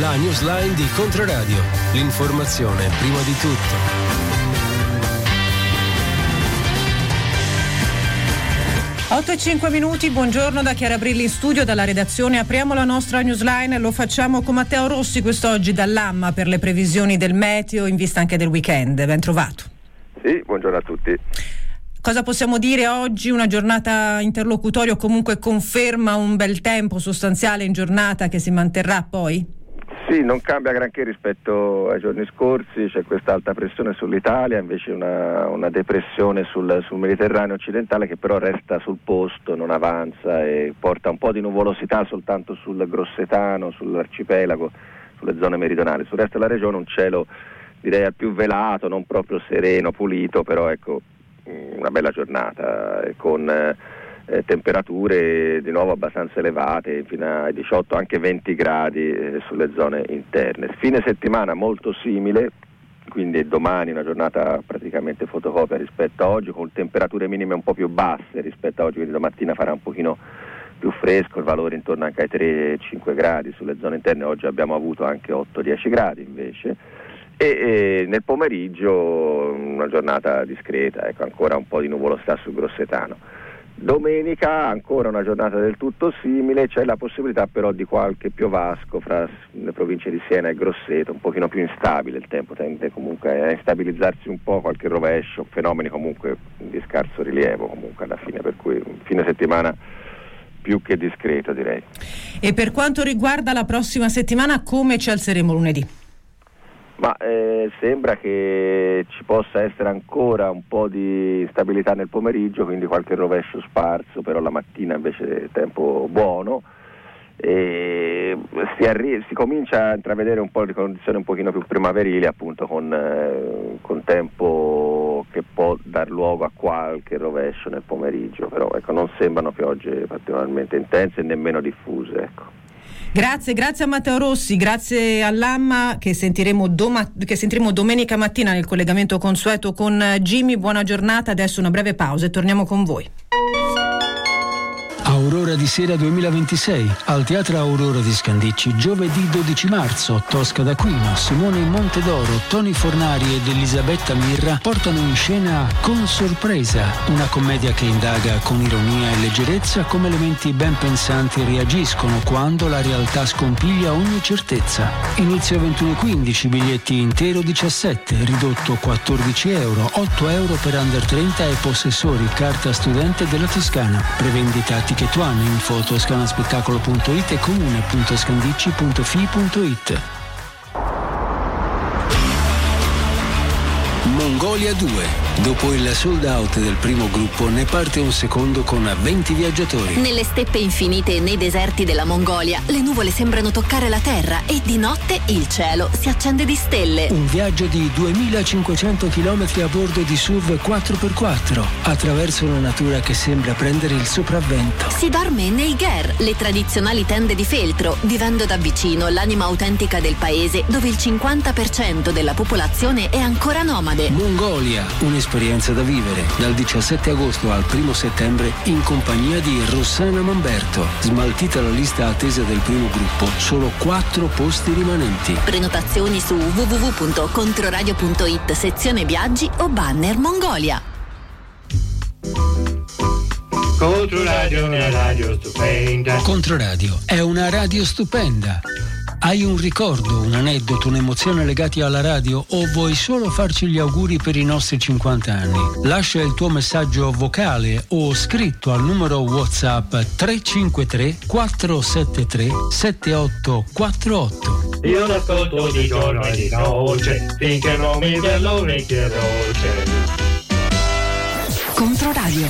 La newsline di Controradio. L'informazione prima di tutto. 8:05, buongiorno da Chiara Brilli in studio, dalla redazione. Apriamo la nostra newsline, lo facciamo con Matteo Rossi quest'oggi dall'AMMA per le previsioni del meteo in vista anche del weekend. Ben trovato. Sì, buongiorno a tutti. Cosa possiamo dire oggi? Una giornata interlocutoria o comunque conferma un bel tempo sostanziale in giornata che si manterrà poi? Sì, non cambia granché rispetto ai giorni scorsi, c'è questa alta pressione sull'Italia, invece una depressione sul Mediterraneo occidentale che però resta sul posto, non avanza e porta un po' di nuvolosità soltanto sul Grossetano, sull'arcipelago, sulle zone meridionali. Sul resto della regione un cielo direi al più velato, non proprio sereno, pulito, però ecco una bella giornata con temperature di nuovo abbastanza elevate, fino ai 18, anche 20 gradi sulle zone interne. Fine settimana molto simile, quindi domani una giornata praticamente fotocopia rispetto a oggi, con temperature minime un po' più basse rispetto a oggi, quindi domattina farà un pochino più fresco, il valore intorno anche ai 3-5 gradi sulle zone interne. Oggi abbiamo avuto anche 8-10 gradi invece. E nel pomeriggio una giornata discreta, ecco, ancora un po' di nuvolosità sul Grossetano. Domenica ancora una giornata del tutto simile, c'è la possibilità però di qualche piovasco fra le province di Siena e Grosseto, un pochino più instabile il tempo, tende comunque a instabilizzarsi un po', qualche rovescio, fenomeni comunque di scarso rilievo comunque alla fine, per cui un fine settimana più che discreto direi. E per quanto riguarda la prossima settimana, come ci alzeremo lunedì? Ma sembra che ci possa essere ancora un po' di instabilità nel pomeriggio, quindi qualche rovescio sparso, però la mattina invece tempo buono e si comincia a intravedere un po' di condizioni un pochino più primaverili, appunto con tempo che può dar luogo a qualche rovescio nel pomeriggio, però ecco, non sembrano piogge particolarmente intense e nemmeno diffuse, ecco. Grazie a Matteo Rossi, grazie all'AMMA che sentiremo domenica mattina nel collegamento consueto con Jimmy. Buona giornata, adesso una breve pausa e torniamo con voi. Aurora di Sera 2026 al Teatro Aurora di Scandicci, giovedì 12 marzo. Tosca d'Aquino, Simone Montedoro, Toni Fornari ed Elisabetta Mirra portano in scena Con Sorpresa, una commedia che indaga con ironia e leggerezza come elementi ben pensanti reagiscono quando la realtà scompiglia ogni certezza. Inizio 21:15, biglietti intero 17, ridotto 14 euro, 8 euro per under 30 e possessori carta studente della Toscana. Prevendita Ticket One, info toscanaspettacolo.it e comune.scandicci.fi.it. Mongolia 2. Dopo il sold out del primo gruppo ne parte un secondo con 20 viaggiatori. Nelle steppe infinite e nei deserti della Mongolia le nuvole sembrano toccare la terra e di notte il cielo si accende di stelle. Un viaggio di 2500 km a bordo di SUV 4x4 attraverso una natura che sembra prendere il sopravvento. Si dorme nei ger, le tradizionali tende di feltro, vivendo da vicino l'anima autentica del paese dove il 50% della popolazione è ancora nomade. Mongolia, un'esperienza da vivere dal 17 agosto al 1 settembre in compagnia di Rossana Mamberto. Smaltita la lista attesa del primo gruppo, solo 4 posti rimanenti. Prenotazioni su www.controradio.it, sezione viaggi o banner Mongolia. Controradio è una radio stupenda. Controradio è una radio stupenda. Hai un ricordo, un aneddoto, un'emozione legati alla radio o vuoi solo farci gli auguri per i nostri 50 anni? Lascia il tuo messaggio vocale o scritto al numero WhatsApp 353 473 7848. Io l'ascolto di giorno e di notte finché non mi dia l'orecchie dolce. Controradio.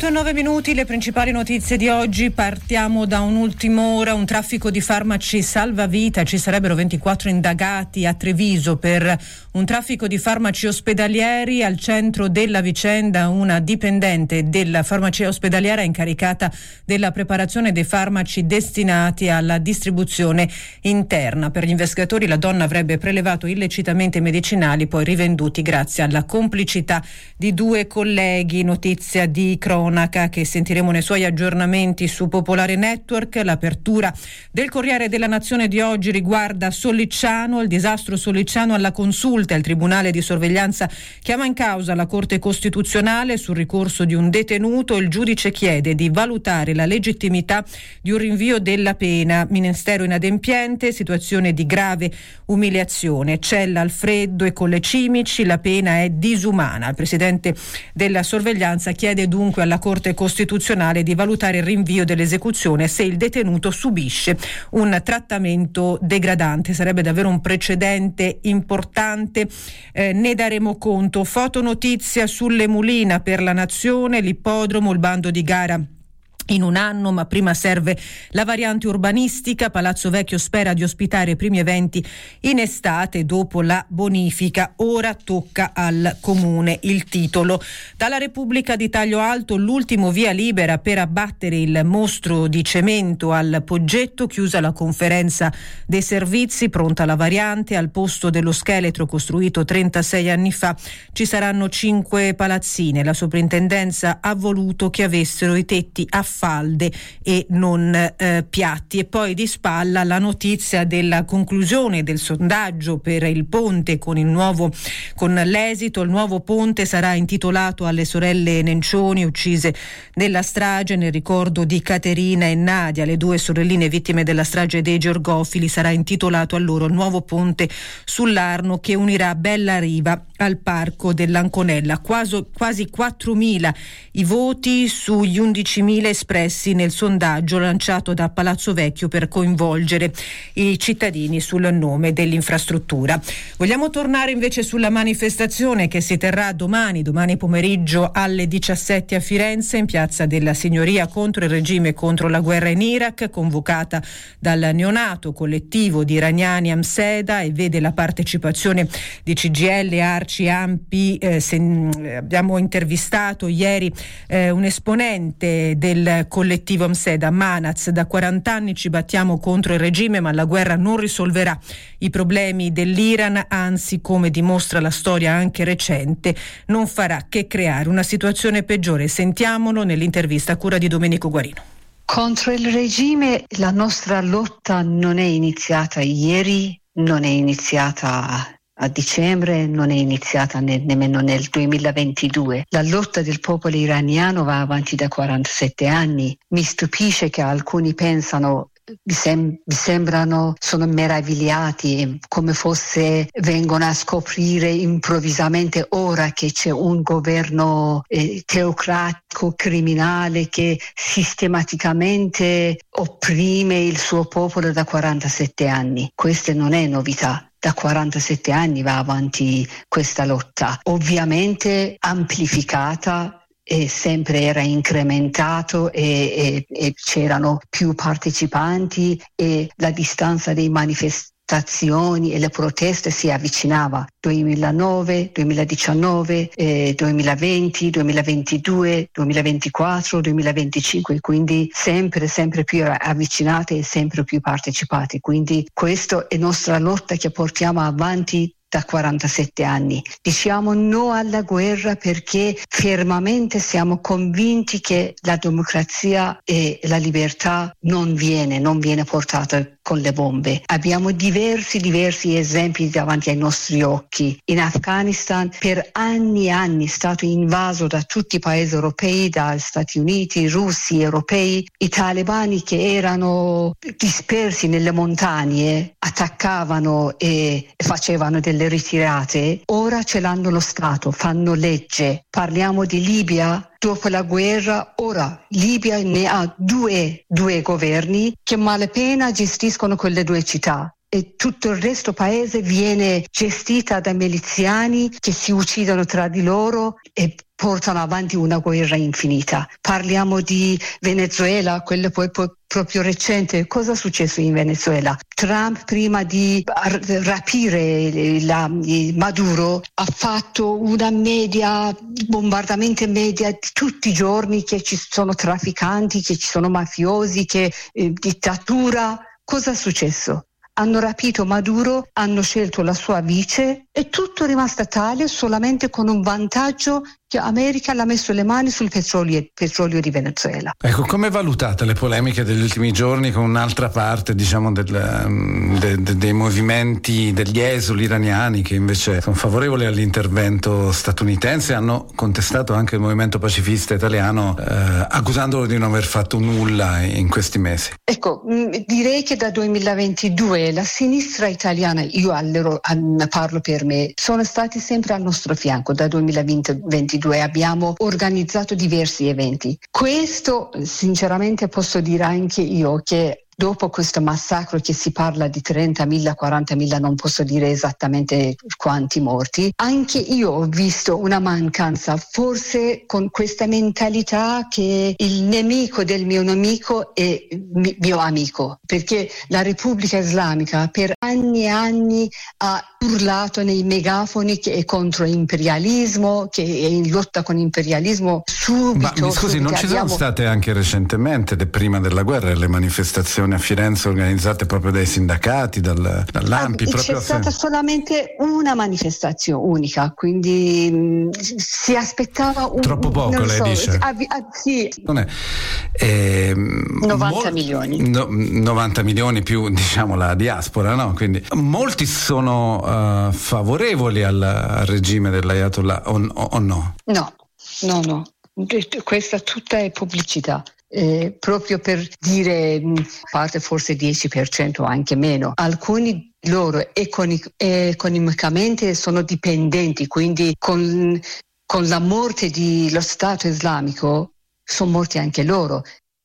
8:09, le principali notizie di oggi. Partiamo da un'ultima ora. Un traffico di farmaci salvavita. Ci sarebbero 24 indagati a Treviso per un traffico di farmaci ospedalieri. Al centro della vicenda una dipendente della farmacia ospedaliera incaricata della preparazione dei farmaci destinati alla distribuzione interna. Per gli investigatori la donna avrebbe prelevato illecitamente medicinali poi rivenduti grazie alla complicità di due colleghi. Notizia di cronaca che sentiremo nei suoi aggiornamenti su Popolare Network. L'apertura del Corriere della Nazione di oggi riguarda Sollicciano, il disastro Sollicciano alla consulta. Il Tribunale di sorveglianza chiama in causa la Corte Costituzionale sul ricorso di un detenuto. Il giudice chiede di valutare la legittimità di un rinvio della pena. Ministero inadempiente, situazione di grave umiliazione, cella al freddo e con le cimici, la pena è disumana. Il presidente della sorveglianza chiede dunque alla Corte Costituzionale di valutare il rinvio dell'esecuzione se il detenuto subisce un trattamento degradante. Sarebbe davvero un precedente importante, ne daremo conto. Fotonotizia sulle Mulina per la Nazione, l'ippodromo, il bando di gara in un anno, ma prima serve la variante urbanistica. Palazzo Vecchio spera di ospitare i primi eventi in estate dopo la bonifica. Ora tocca al Comune. Il titolo. Dalla Repubblica di Taglio Alto, l'ultimo via libera per abbattere il mostro di cemento al Poggetto. Chiusa la conferenza dei servizi, pronta la variante. Al posto dello scheletro costruito 36 anni fa ci saranno 5 palazzine. La soprintendenza ha voluto che avessero i tetti a falde e non piatti. E poi di spalla la notizia della conclusione del sondaggio per il ponte con l'esito. Il nuovo ponte sarà intitolato alle sorelle Nencioni uccise nella strage, nel ricordo di Caterina e Nadia, le due sorelline vittime della strage dei Georgofili. Sarà intitolato a loro il nuovo ponte sull'Arno che unirà Bella Riva al parco dell'Anconella. Quasi 4.000 i voti sugli 11.000 espressi nel sondaggio lanciato da Palazzo Vecchio per coinvolgere i cittadini sul nome dell'infrastruttura. Vogliamo tornare invece sulla manifestazione che si terrà domani pomeriggio alle 17 a Firenze in Piazza della Signoria contro il regime e contro la guerra in Iraq, convocata dal neonato collettivo di iraniani Amseda e vede la partecipazione di CGIL, ARCI, ANPI. Abbiamo intervistato ieri un esponente del collettivo Amseda, Manaz. Da 40 anni ci battiamo contro il regime, ma la guerra non risolverà i problemi dell'Iran, anzi, come dimostra la storia anche recente, non farà che creare una situazione peggiore. Sentiamolo nell'intervista a cura di Domenico Guarino. Contro il regime la nostra lotta non è iniziata ieri, non è iniziata a dicembre, non è iniziata nemmeno nel 2022. La lotta del popolo iraniano va avanti da 47 anni. Mi stupisce che alcuni pensano, mi sembrano, sono meravigliati, come fosse vengono a scoprire improvvisamente ora che c'è un governo teocratico, criminale, che sistematicamente opprime il suo popolo da 47 anni. Questa non è novità. Da 47 anni va avanti questa lotta, ovviamente amplificata e sempre era incrementato e c'erano più partecipanti e la distanza dei manifestazioni e le proteste si avvicinava. 2009, 2019, 2020, 2022, 2024, 2025, quindi sempre più avvicinate e sempre più partecipate. Quindi questa è nostra lotta che portiamo avanti da 47 anni. Diciamo no alla guerra perché fermamente siamo convinti che la democrazia e la libertà non viene portata con le bombe. Abbiamo diversi esempi davanti ai nostri occhi. In Afghanistan per anni è stato invaso da tutti i paesi europei, dagli Stati Uniti, russi, europei. I talebani che erano dispersi nelle montagne attaccavano e facevano delle ritirate. Ora ce l'hanno lo Stato, fanno legge. Parliamo di Libia. Dopo la guerra, ora Libia ne ha due governi che malapena gestiscono quelle due città. e tutto il resto paese viene gestita da miliziani che si uccidono tra di loro e portano avanti una guerra infinita. Parliamo di Venezuela, quello poi proprio recente. Cosa è successo in Venezuela? Trump, prima di rapire Maduro, ha fatto una bombardamento media di tutti i giorni, che ci sono trafficanti, che ci sono mafiosi, che dittatura. Cosa è successo? Hanno rapito Maduro, hanno scelto la sua vice e tutto è rimasto tale solamente con un vantaggio che America l'ha messo le mani sul petrolio di Venezuela. Ecco, come valutate le polemiche degli ultimi giorni con un'altra parte, diciamo, dei movimenti degli esuli iraniani che invece sono favorevoli all'intervento statunitense, hanno contestato anche il movimento pacifista italiano accusandolo di non aver fatto nulla in questi mesi? Ecco, direi che da 2022 la sinistra italiana, io parlo per me, sono stati sempre al nostro fianco. Da 2022 abbiamo organizzato diversi eventi. Questo sinceramente posso dire anche io che dopo questo massacro, che si parla di 30.000, 40.000, non posso dire esattamente quanti morti, anche io ho visto una mancanza, forse con questa mentalità che il nemico del mio nemico è mio amico, perché la Repubblica Islamica per anni e anni ha urlato nei megafoni che è contro imperialismo, che è in lotta con imperialismo subito. Ma mi scusi, non ci sono state anche recentemente, prima della guerra, le manifestazioni a Firenze organizzate proprio dai sindacati, dall'ANPI? C'è stata solamente una manifestazione unica, quindi si aspettava troppo poco, lei dice? Sì. Non è, 90 milioni. 90 milioni più, diciamo, la diaspora, no? Quindi molti sono favorevoli al regime dell'Ayatollah o no? No. Questa tutta è pubblicità. Proprio per dire, parte forse 10% o anche meno. Alcuni loro economicamente sono dipendenti, quindi con la morte dello Stato islamico sono morti anche loro.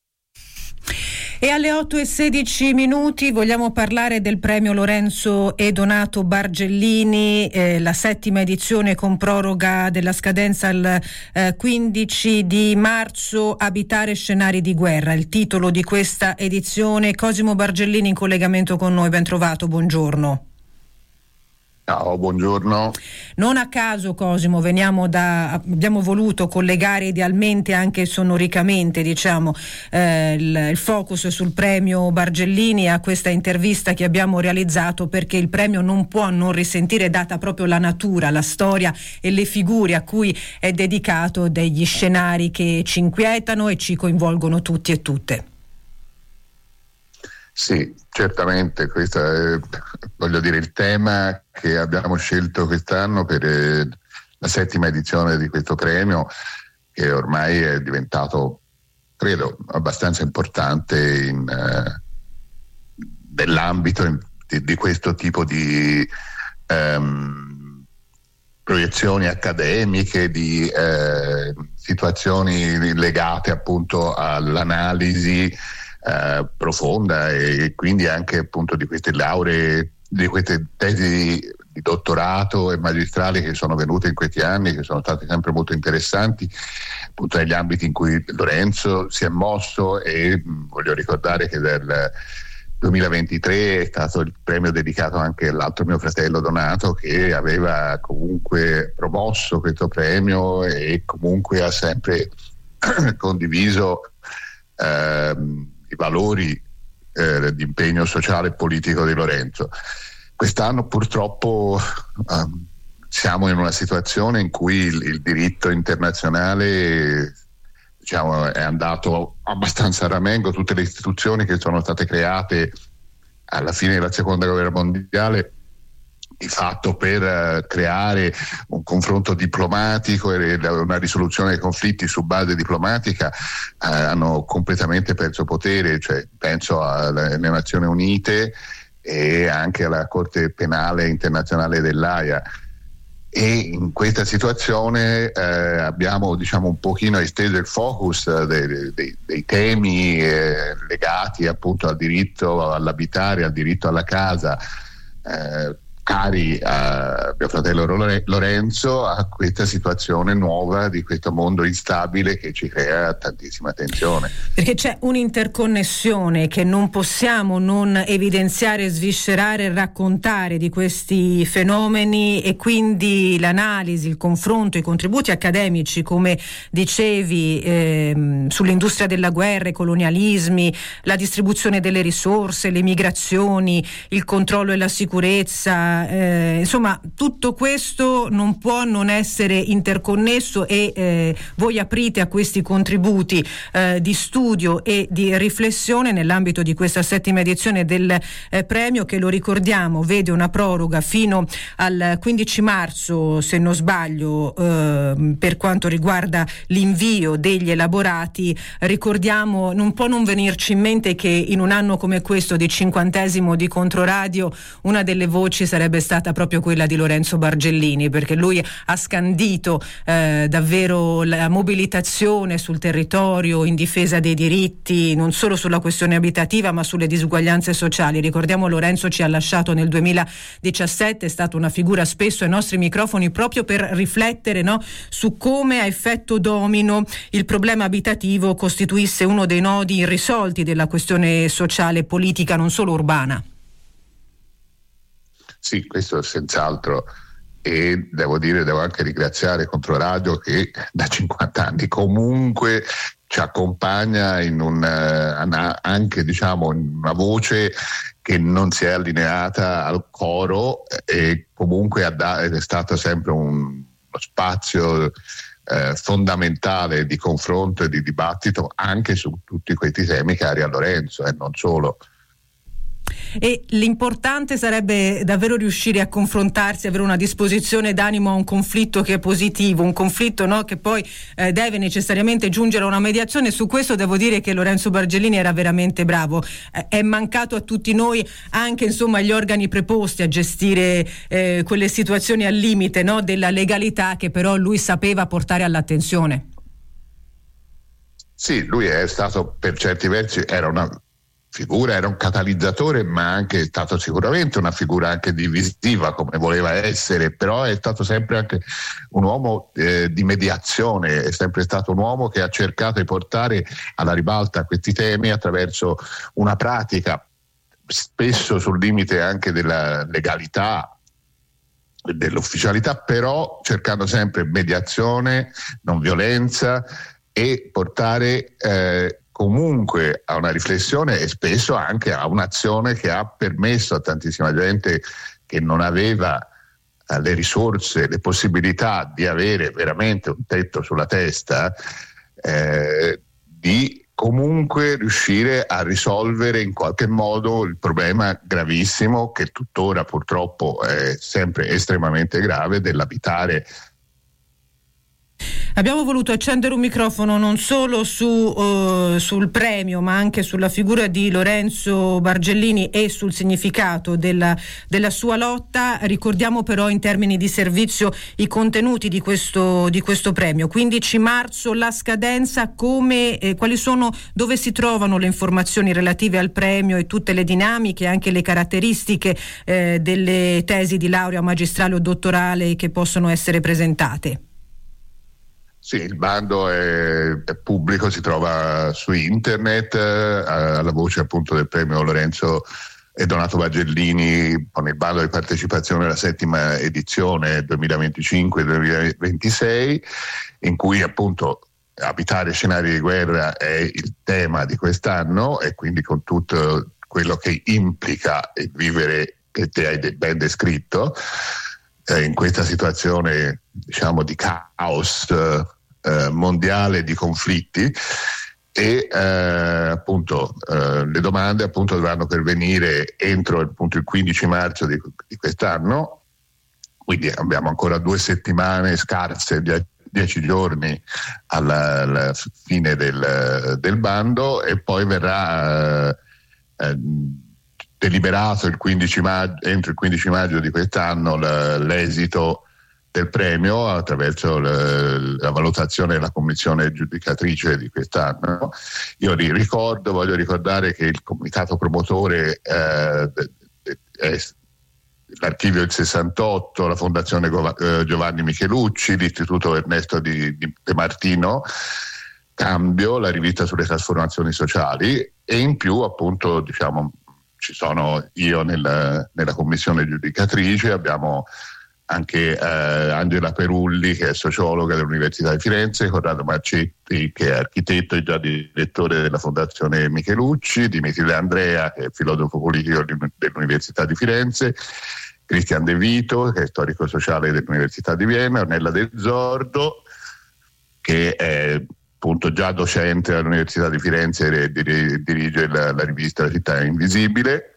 E alle 8:16 vogliamo parlare del premio Lorenzo e Donato Bargellini, la 7ª edizione con proroga della scadenza al 15 di marzo, Abitare scenari di guerra, il titolo di questa edizione. Cosimo Bargellini in collegamento con noi, ben trovato, buongiorno. Ciao, buongiorno. Non a caso, Cosimo, abbiamo voluto collegare idealmente, anche sonoricamente, diciamo, il focus sul premio Bargellini a questa intervista che abbiamo realizzato, perché il premio non può non risentire, data proprio la natura, la storia e le figure a cui è dedicato, degli scenari che ci inquietano e ci coinvolgono tutti e tutte. Sì, certamente, questo è, voglio dire, il tema che abbiamo scelto quest'anno per la 7ª edizione di questo premio, che ormai è diventato, credo, abbastanza importante nell'ambito di questo tipo di proiezioni accademiche, di situazioni legate appunto all'analisi profonda e quindi anche appunto di queste lauree, di queste tesi di dottorato e magistrali che sono venute in questi anni, che sono state sempre molto interessanti appunto negli ambiti in cui Lorenzo si è mosso. E voglio ricordare che del 2023 è stato il premio dedicato anche all'altro mio fratello Donato, che aveva comunque promosso questo premio e comunque ha sempre condiviso i valori di impegno sociale e politico di Lorenzo. Quest'anno purtroppo siamo in una situazione in cui il diritto internazionale, diciamo, è andato abbastanza a ramengo. Tutte le istituzioni che sono state create alla fine della Seconda Guerra Mondiale di fatto per creare un confronto diplomatico e una risoluzione dei conflitti su base diplomatica hanno completamente perso potere, cioè penso alle Nazioni Unite e anche alla Corte Penale Internazionale dell'Aia. E in questa situazione abbiamo un pochino esteso il focus dei temi legati appunto al diritto all'abitare, al diritto alla casa, cari a mio fratello Lorenzo, a questa situazione nuova di questo mondo instabile che ci crea tantissima tensione. Perché c'è un'interconnessione che non possiamo non evidenziare, sviscerare, raccontare di questi fenomeni, e quindi l'analisi, il confronto, i contributi accademici, come dicevi, sull'industria della guerra, i colonialismi, la distribuzione delle risorse, le migrazioni, il controllo e la sicurezza, insomma tutto questo non può non essere interconnesso, e voi aprite a questi contributi di studio e di riflessione nell'ambito di questa 7ª edizione del premio, che, lo ricordiamo, vede una proroga fino al 15 marzo, se non sbaglio, per quanto riguarda l'invio degli elaborati. Ricordiamo, non può non venirci in mente che in un anno come questo di 50° di Controradio una delle voci sarebbe stata proprio quella di Lorenzo Bargellini, perché lui ha scandito davvero la mobilitazione sul territorio in difesa dei diritti, non solo sulla questione abitativa ma sulle disuguaglianze sociali. Ricordiamo, Lorenzo ci ha lasciato nel 2017, è stata una figura spesso ai nostri microfoni proprio per riflettere, no, su come a effetto domino il problema abitativo costituisse uno dei nodi irrisolti della questione sociale e politica, non solo urbana. Sì, questo senz'altro, e devo anche ringraziare Controradio, che da 50 anni comunque ci accompagna in anche in una voce che non si è allineata al coro, e comunque è stato sempre uno spazio fondamentale di confronto e di dibattito anche su tutti questi temi cari a Lorenzo, e non solo. E l'importante sarebbe davvero riuscire a confrontarsi, avere una disposizione d'animo a un conflitto che è positivo, un conflitto, no, che poi deve necessariamente giungere a una mediazione. Su questo devo dire che Lorenzo Bargellini era veramente bravo. È mancato a tutti noi anche gli organi preposti a gestire quelle situazioni al limite, no, della legalità, che però lui sapeva portare all'attenzione. Sì, lui è stato, per certi versi, era un catalizzatore, ma anche è stato sicuramente una figura anche divisiva, come voleva essere, però è stato sempre anche un uomo di mediazione, è sempre stato un uomo che ha cercato di portare alla ribalta questi temi attraverso una pratica spesso sul limite anche della legalità, dell'ufficialità, però cercando sempre mediazione, non violenza, e portare comunque a una riflessione, e spesso anche a un'azione che ha permesso a tantissima gente che non aveva le risorse, le possibilità di avere veramente un tetto sulla testa, di comunque riuscire a risolvere in qualche modo il problema gravissimo, che tuttora purtroppo è sempre estremamente grave, dell'abitare. Abbiamo voluto accendere un microfono non solo sul premio, ma anche sulla figura di Lorenzo Bargellini e sul significato della sua lotta. Ricordiamo però in termini di servizio i contenuti di questo premio. 15 marzo la scadenza, quali sono, dove si trovano le informazioni relative al premio e tutte le dinamiche, anche le caratteristiche delle tesi di laurea magistrale o dottorale che possono essere presentate? Sì, il bando è pubblico, si trova su internet, alla voce appunto del premio Lorenzo e Donato Bargellini, con il bando di partecipazione alla 7ª edizione 2025-2026, in cui appunto abitare scenari di guerra è il tema di quest'anno, e quindi con tutto quello che implica il vivere che te hai ben descritto in questa situazione di caos mondiale, di conflitti, e le domande appunto dovranno pervenire entro il 15 marzo di quest'anno, quindi abbiamo ancora 2 settimane scarse, 10 giorni alla fine del bando, e poi verrà deliberato entro il 15 maggio di quest'anno l'esito del premio attraverso la valutazione della commissione giudicatrice di quest'anno. Io voglio ricordare che il comitato promotore è l'Archivio del 68, la Fondazione Giovanni Michelucci, l'Istituto Ernesto De Martino, Cambio, la rivista sulle trasformazioni sociali, e in più appunto ci sono io nella commissione giudicatrice, abbiamo anche Angela Perulli, che è sociologa dell'Università di Firenze, Corrado Marcetti, che è architetto e già direttore della Fondazione Michelucci, Dimitri De Andrea, che è filosofo politico dell'Università di Firenze, Cristian De Vito, che è storico sociale dell'Università di Vienna, Ornella De Zordo, che è appunto già docente all'Università di Firenze e dirige la rivista La Città Invisibile,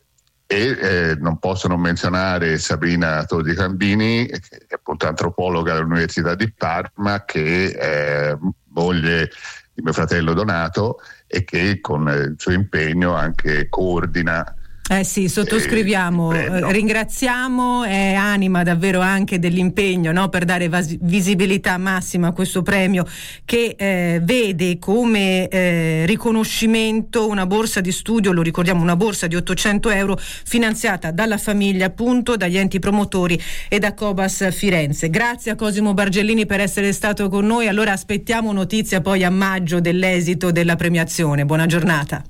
e non posso non menzionare Sabrina Tosi Cambini, che è appunto antropologa all'Università di Parma, che è moglie di mio fratello Donato e che con il suo impegno anche coordina. Sì, sottoscriviamo, ringraziamo, è anima davvero anche dell'impegno, no, per dare visibilità massima a questo premio che vede come riconoscimento una borsa di studio, lo ricordiamo, una borsa di 800 euro finanziata dalla famiglia, appunto, dagli enti promotori e da Cobas Firenze. Grazie a Cosimo Bargellini per essere stato con noi. Allora aspettiamo notizia poi a maggio dell'esito della premiazione. Buona giornata.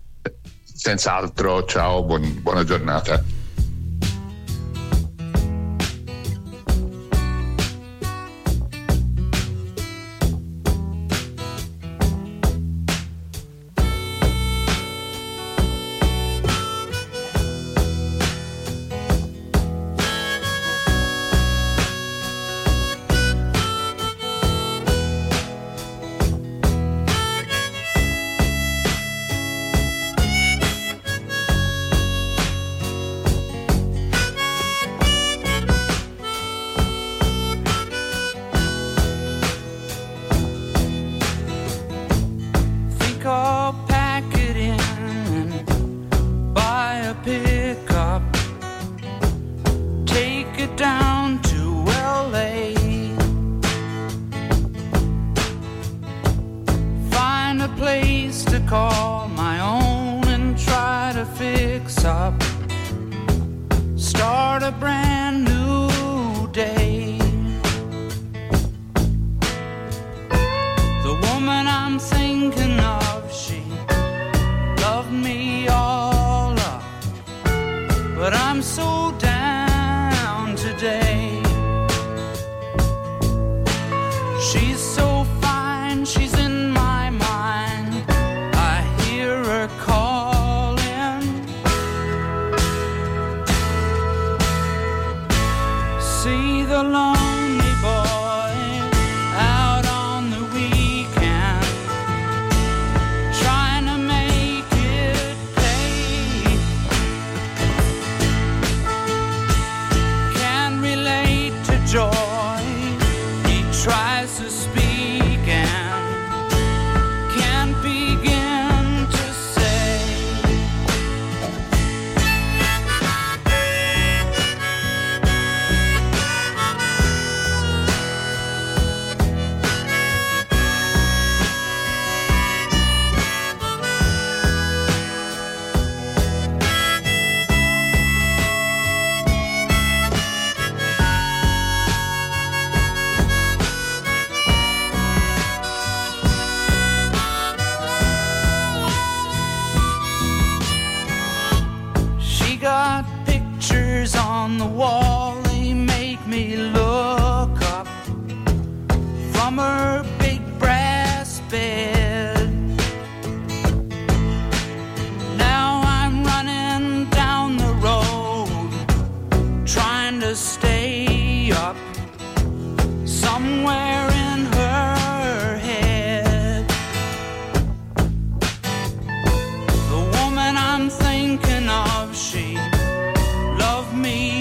Senz'altro, ciao, buona giornata.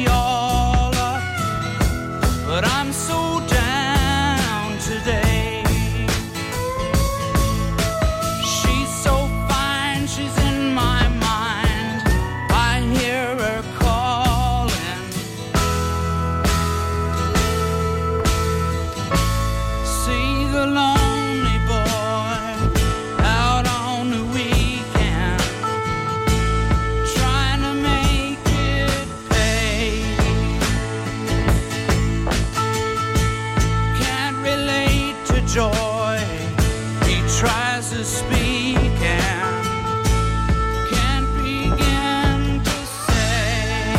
But I'm so down today. joy. He tries to speak and can't begin to say.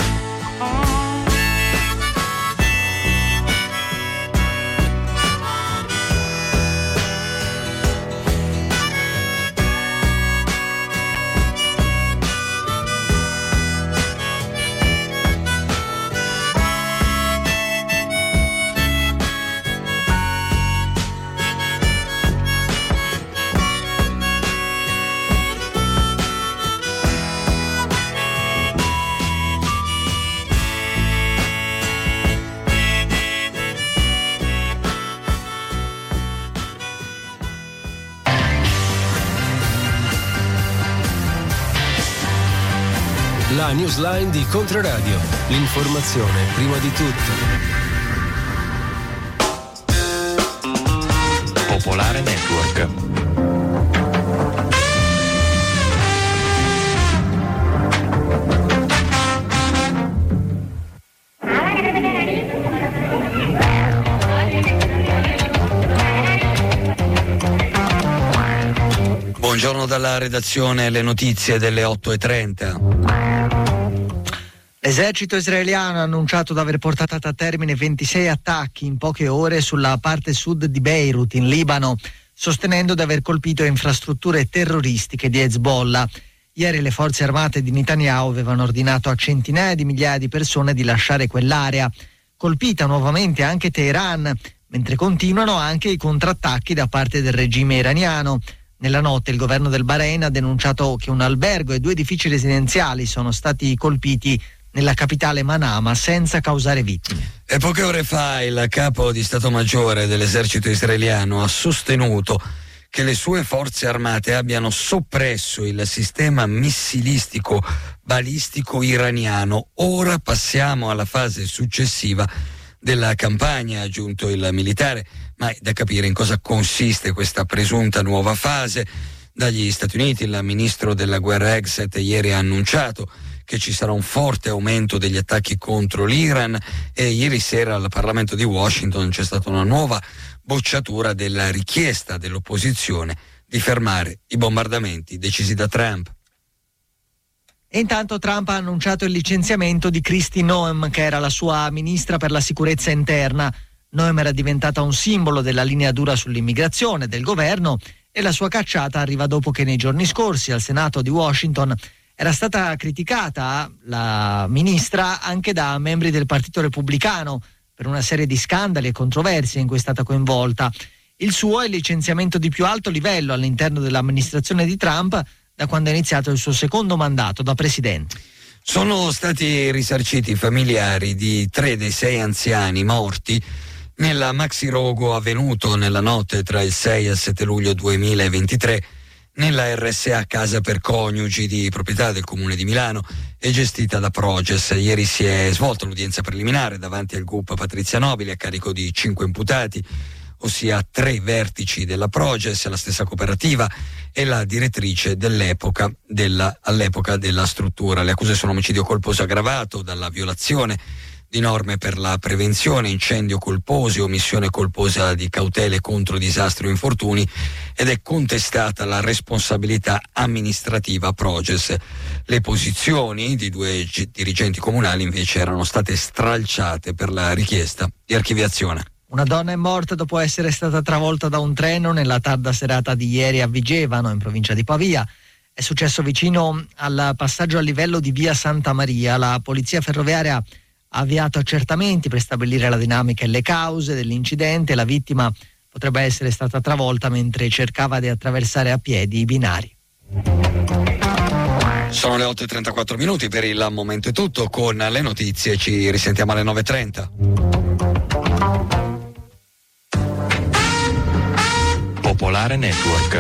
La newsline di Controradio. L'informazione prima di tutto. Popolare Network. Buongiorno dalla redazione, le notizie delle 8:30. L'esercito israeliano ha annunciato di aver portato a termine 26 attacchi in poche ore sulla parte sud di Beirut, in Libano, sostenendo di aver colpito infrastrutture terroristiche di Hezbollah. Ieri le forze armate di Netanyahu avevano ordinato a centinaia di migliaia di persone di lasciare quell'area. Colpita nuovamente anche Teheran, mentre continuano anche i contrattacchi da parte del regime iraniano. Nella notte il governo del Bahrain ha denunciato che un albergo e 2 edifici residenziali sono stati colpiti nella capitale Manama senza causare vittime. E poche ore fa il capo di Stato Maggiore dell'esercito israeliano ha sostenuto che le sue forze armate abbiano soppresso il sistema missilistico balistico iraniano. Ora passiamo alla fase successiva della campagna, ha aggiunto il militare, ma è da capire in cosa consiste questa presunta nuova fase. Dagli Stati Uniti il ministro della guerra Exet ieri ha annunciato che ci sarà un forte aumento degli attacchi contro l'Iran e ieri sera al Parlamento di Washington c'è stata una nuova bocciatura della richiesta dell'opposizione di fermare i bombardamenti decisi da Trump. E intanto Trump ha annunciato il licenziamento di Kristi Noem, che era la sua ministra per la sicurezza interna. Noem era diventata un simbolo della linea dura sull'immigrazione del governo e la sua cacciata arriva dopo che nei giorni scorsi al Senato di Washington era stata criticata la ministra anche da membri del Partito Repubblicano per una serie di scandali e controversie in cui è stata coinvolta. Il suo è il licenziamento di più alto livello all'interno dell'amministrazione di Trump da quando è iniziato il suo secondo mandato da presidente. Sono stati risarciti i familiari di 3 dei 6 anziani morti nel maxirogo avvenuto nella notte tra il 6 e il 7 luglio 2023 nella RSA Casa per Coniugi di proprietà del Comune di Milano e gestita da Proges. Ieri si è svolta l'udienza preliminare davanti al GUP Patrizia Nobile a carico di 5 imputati, ossia 3 vertici della Proges, la stessa cooperativa e la direttrice all'epoca della struttura. Le accuse sono omicidio colposo aggravato dalla violazione di norme per la prevenzione, incendio colposo e omissione colposa di cautele contro disastri o infortuni ed è contestata la responsabilità amministrativa a Proges. Le posizioni di 2 dirigenti comunali invece erano state stralciate per la richiesta di archiviazione. Una donna è morta dopo essere stata travolta da un treno nella tarda serata di ieri a Vigevano, in provincia di Pavia. È successo vicino al passaggio a livello di via Santa Maria. La polizia ferroviaria ha avviato accertamenti per stabilire la dinamica e le cause dell'incidente. La vittima potrebbe essere stata travolta mentre cercava di attraversare a piedi i binari. Sono le 8:34 minuti, per il momento è tutto. Con le notizie ci risentiamo alle 9:30. Popolare Network.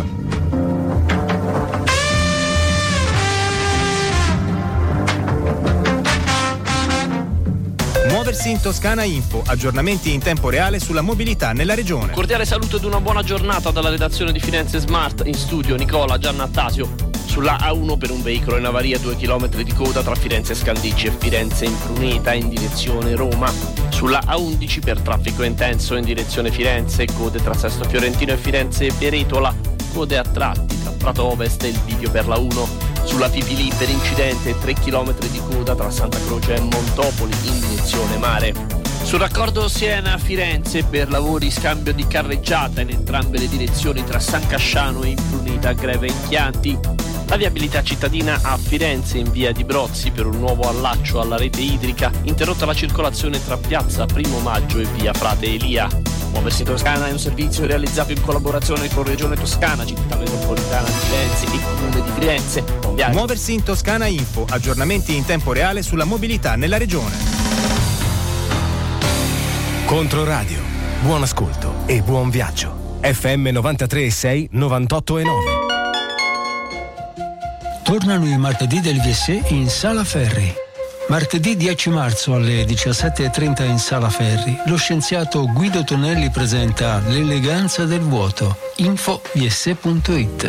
Muoversi in Toscana Info, aggiornamenti in tempo reale sulla mobilità nella regione. Cordiale saluto ed una buona giornata dalla redazione di Firenze Smart. In studio Nicola Giannattasio. Sulla A1 per un veicolo in avaria 2 km di coda tra Firenze Scandicci e Firenze Impruneta in direzione Roma. Sulla A11 per traffico intenso in direzione Firenze, code tra Sesto Fiorentino e Firenze Beretola, code a tratti tra Prato Ovest e il bivio per la 1. Sulla Pipili per incidente 3 km di coda tra Santa Croce e Montopoli in direzione mare. Sul raccordo Siena-Firenze per lavori scambio di carreggiata in entrambe le direzioni tra San Casciano e Impruneta Greve in Chianti. La viabilità cittadina a Firenze in via di Brozzi per un nuovo allaccio alla rete idrica, interrotta la circolazione tra piazza Primo Maggio e via Frate Elia. Muoversi Toscana è un servizio realizzato in collaborazione con Regione Toscana, Città Metropolitana di Firenze e Comune di Firenze. Muoversi in Toscana Info, aggiornamenti in tempo reale sulla mobilità nella regione. Controradio, buon ascolto e buon viaggio. FM 93.6, 98.9. Tornano i martedì del VSE in Sala Ferri. Martedì 10 marzo alle 17.30 in Sala Ferri, lo scienziato Guido Tonelli presenta L'eleganza del vuoto. Info vse.it.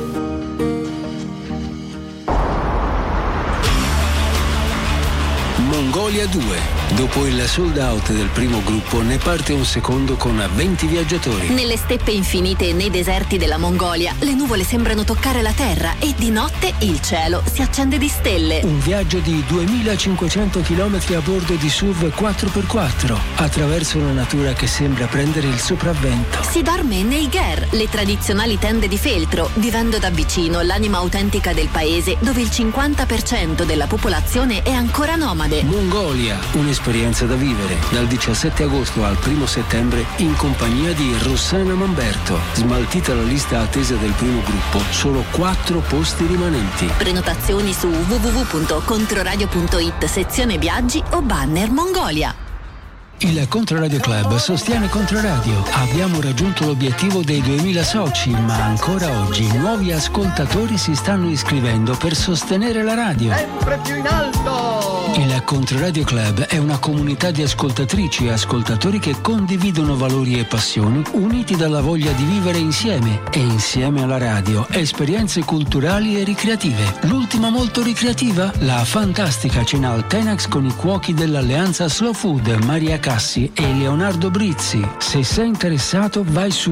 Mongolia 2. Dopo il sold out del primo gruppo ne parte un secondo con 20 viaggiatori. Nelle steppe infinite e nei deserti della Mongolia le nuvole sembrano toccare la terra e di notte il cielo si accende di stelle. Un viaggio di 2500 km a bordo di SUV 4x4 attraverso una natura che sembra prendere il sopravvento. Si dorme nei ger, le tradizionali tende di feltro, vivendo da vicino l'anima autentica del paese dove il 50% della popolazione è ancora nomade. Mongolia, un'esperienza da vivere dal 17 agosto al 1 settembre in compagnia di Rossana Mamberto. Smaltita la lista attesa del primo gruppo, solo 4 posti rimanenti. Prenotazioni su www.controradio.it, sezione viaggi o banner Mongolia. Il Controradio Club sostiene Controradio. Abbiamo raggiunto l'obiettivo dei 2000 soci, ma ancora oggi nuovi ascoltatori si stanno iscrivendo per sostenere la radio. Sempre più in alto! Il Controradio Club è una comunità di ascoltatrici e ascoltatori che condividono valori e passioni uniti dalla voglia di vivere insieme e insieme alla radio esperienze culturali e ricreative. L'ultima molto ricreativa? La fantastica cena al Tenax con i cuochi dell'Alleanza Slow Food Maria Cassi e Leonardo Brizzi. Se sei interessato vai su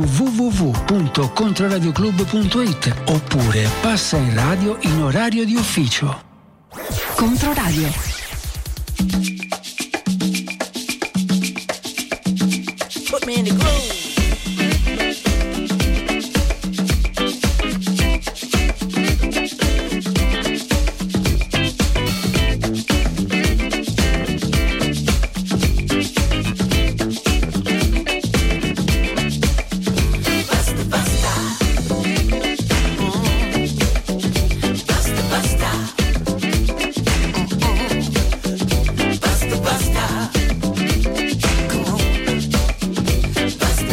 www.controradioclub.it oppure passa in radio in orario di ufficio. Controradio. Put me in the groove. Basta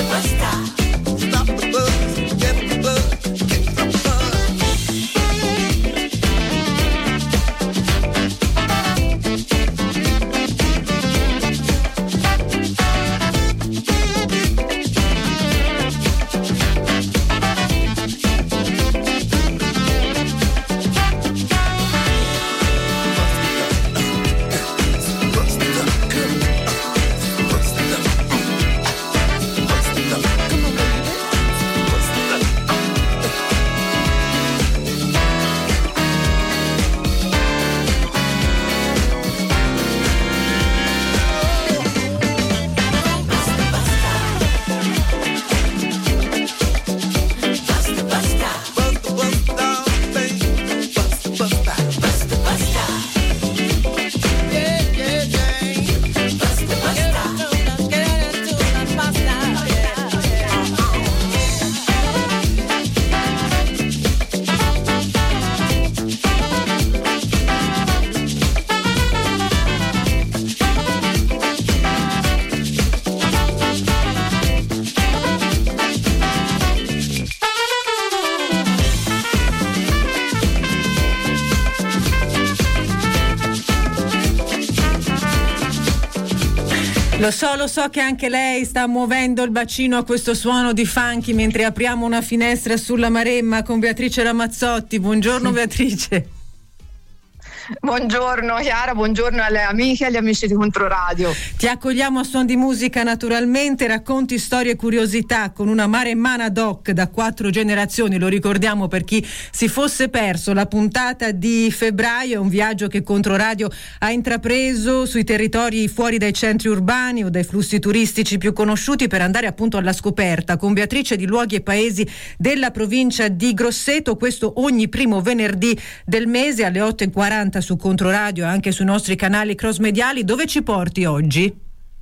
Lo so che anche lei sta muovendo il bacino a questo suono di funky mentre apriamo una finestra sulla Maremma con Beatrice Ramazzotti. Buongiorno Beatrice. Buongiorno Chiara, buongiorno alle amiche e agli amici di Controradio. Ti accogliamo a suon di musica naturalmente, racconti storie e curiosità con una maremmana doc da 4 generazioni, lo ricordiamo per chi si fosse perso la puntata di febbraio, è un viaggio che Controradio ha intrapreso sui territori fuori dai centri urbani o dai flussi turistici più conosciuti per andare appunto alla scoperta con Beatrice di luoghi e paesi della provincia di Grosseto, questo ogni primo venerdì del mese alle 8:40 su Controradio e anche sui nostri canali cross mediali. Dove ci porti oggi?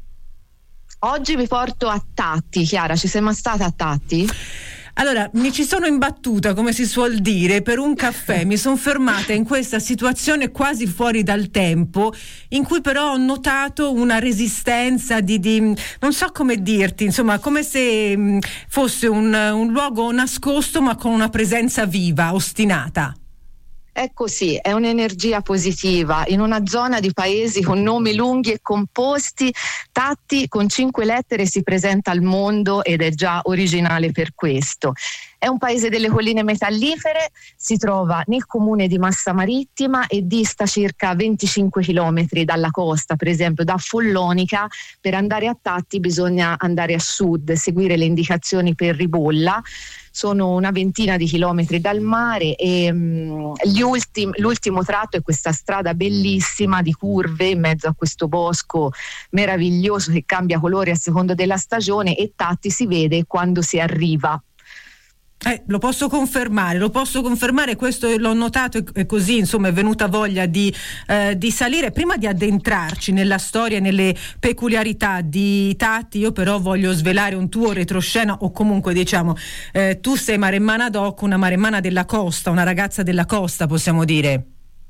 Oggi vi porto a Tatti. Chiara, ci sei mai stata a Tatti? Allora, mi ci sono imbattuta, come si suol dire, per un caffè. Mi sono fermata in questa situazione quasi fuori dal tempo, in cui però ho notato una resistenza di non so come dirti, insomma, come se fosse un luogo nascosto ma con una presenza viva, ostinata. È così, è un'energia positiva. In una zona di paesi con nomi lunghi e composti, Tatti con 5 lettere si presenta al mondo ed è già originale per questo. È un paese delle colline metallifere, si trova nel comune di Massa Marittima e dista circa 25 chilometri dalla costa. Per esempio da Follonica per andare a Tatti bisogna andare a sud, seguire le indicazioni per Ribolla. Sono una ventina di chilometri dal mare e l'ultimo tratto è questa strada bellissima di curve in mezzo a questo bosco meraviglioso che cambia colore a seconda della stagione e Tatti si vede quando si arriva. Lo posso confermare, questo l'ho notato e così insomma è venuta voglia di salire. Prima di addentrarci nella storia e nelle peculiarità di Tatti, io però voglio svelare un tuo retroscena, o comunque diciamo tu sei maremmana doc, una maremmana della costa, una ragazza della costa, possiamo dire.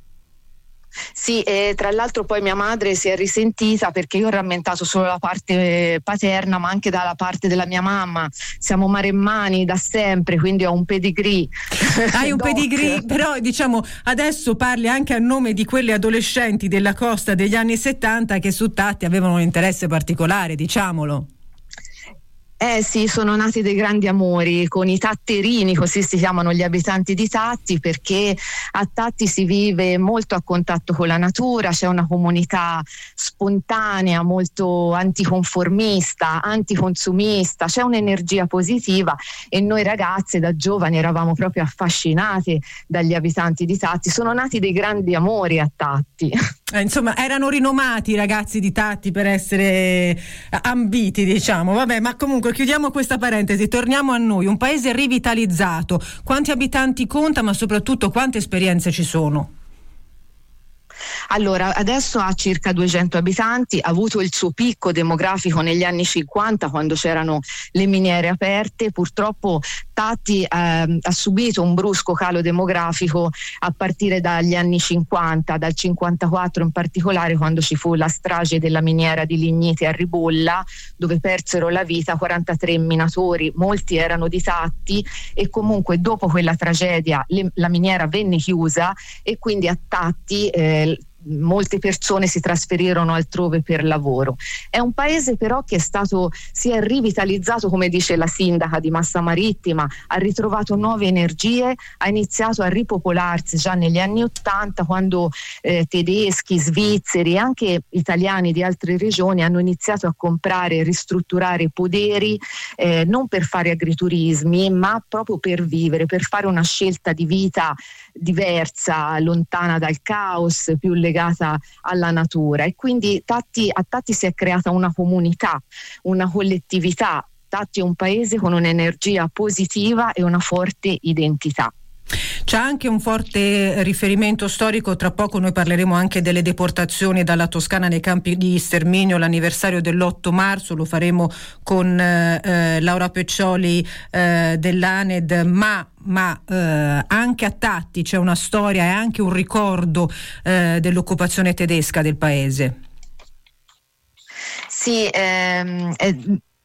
Sì, e tra l'altro poi mia madre si è risentita perché io ho rammentato solo la parte paterna, ma anche dalla parte della mia mamma. Siamo maremmani da sempre, quindi ho un pedigree. Hai un pedigree, però diciamo adesso parli anche a nome di quelle adolescenti della costa degli anni 70 che su Tatti avevano un interesse particolare, diciamolo. Sì, sono nati dei grandi amori con i tatterini, così si chiamano gli abitanti di Tatti, perché a Tatti si vive molto a contatto con la natura, c'è una comunità spontanea, molto anticonformista, anticonsumista, c'è un'energia positiva e noi ragazze da giovani eravamo proprio affascinate dagli abitanti di Tatti. Sono nati dei grandi amori a Tatti. Insomma, erano rinomati i ragazzi di Tatti per essere ambiti, diciamo. Vabbè, ma comunque chiudiamo questa parentesi, torniamo a noi. Un paese rivitalizzato, quanti abitanti conta, ma soprattutto quante esperienze ci sono? Allora, adesso ha circa 200 abitanti, ha avuto il suo picco demografico negli anni 50 quando c'erano le miniere aperte. Purtroppo Tatti ha subito un brusco calo demografico a partire dagli anni 50, dal 54 in particolare, quando ci fu la strage della miniera di lignite a Ribolla, dove persero la vita 43 minatori, molti erano di Tatti, e comunque dopo quella tragedia la miniera venne chiusa e quindi a Tatti molte persone si trasferirono altrove per lavoro. È un paese però che si è rivitalizzato, come dice la sindaca di Massa Marittima, ha ritrovato nuove energie, ha iniziato a ripopolarsi già negli anni '80, quando tedeschi, svizzeri e anche italiani di altre regioni hanno iniziato a comprare e ristrutturare poderi, non per fare agriturismi, ma proprio per vivere, per fare una scelta di vita diversa, lontana dal caos, più legata alla natura. E quindi a Tatti si è creata una comunità, una collettività. Tatti è un paese con un'energia positiva e una forte identità. C'è anche un forte riferimento storico, tra poco noi parleremo anche delle deportazioni dalla Toscana nei campi di sterminio, l'anniversario dell'8 marzo, lo faremo con Laura Peccioli dell'ANED, ma anche a Tatti c'è una storia e anche un ricordo dell'occupazione tedesca del paese. Sì,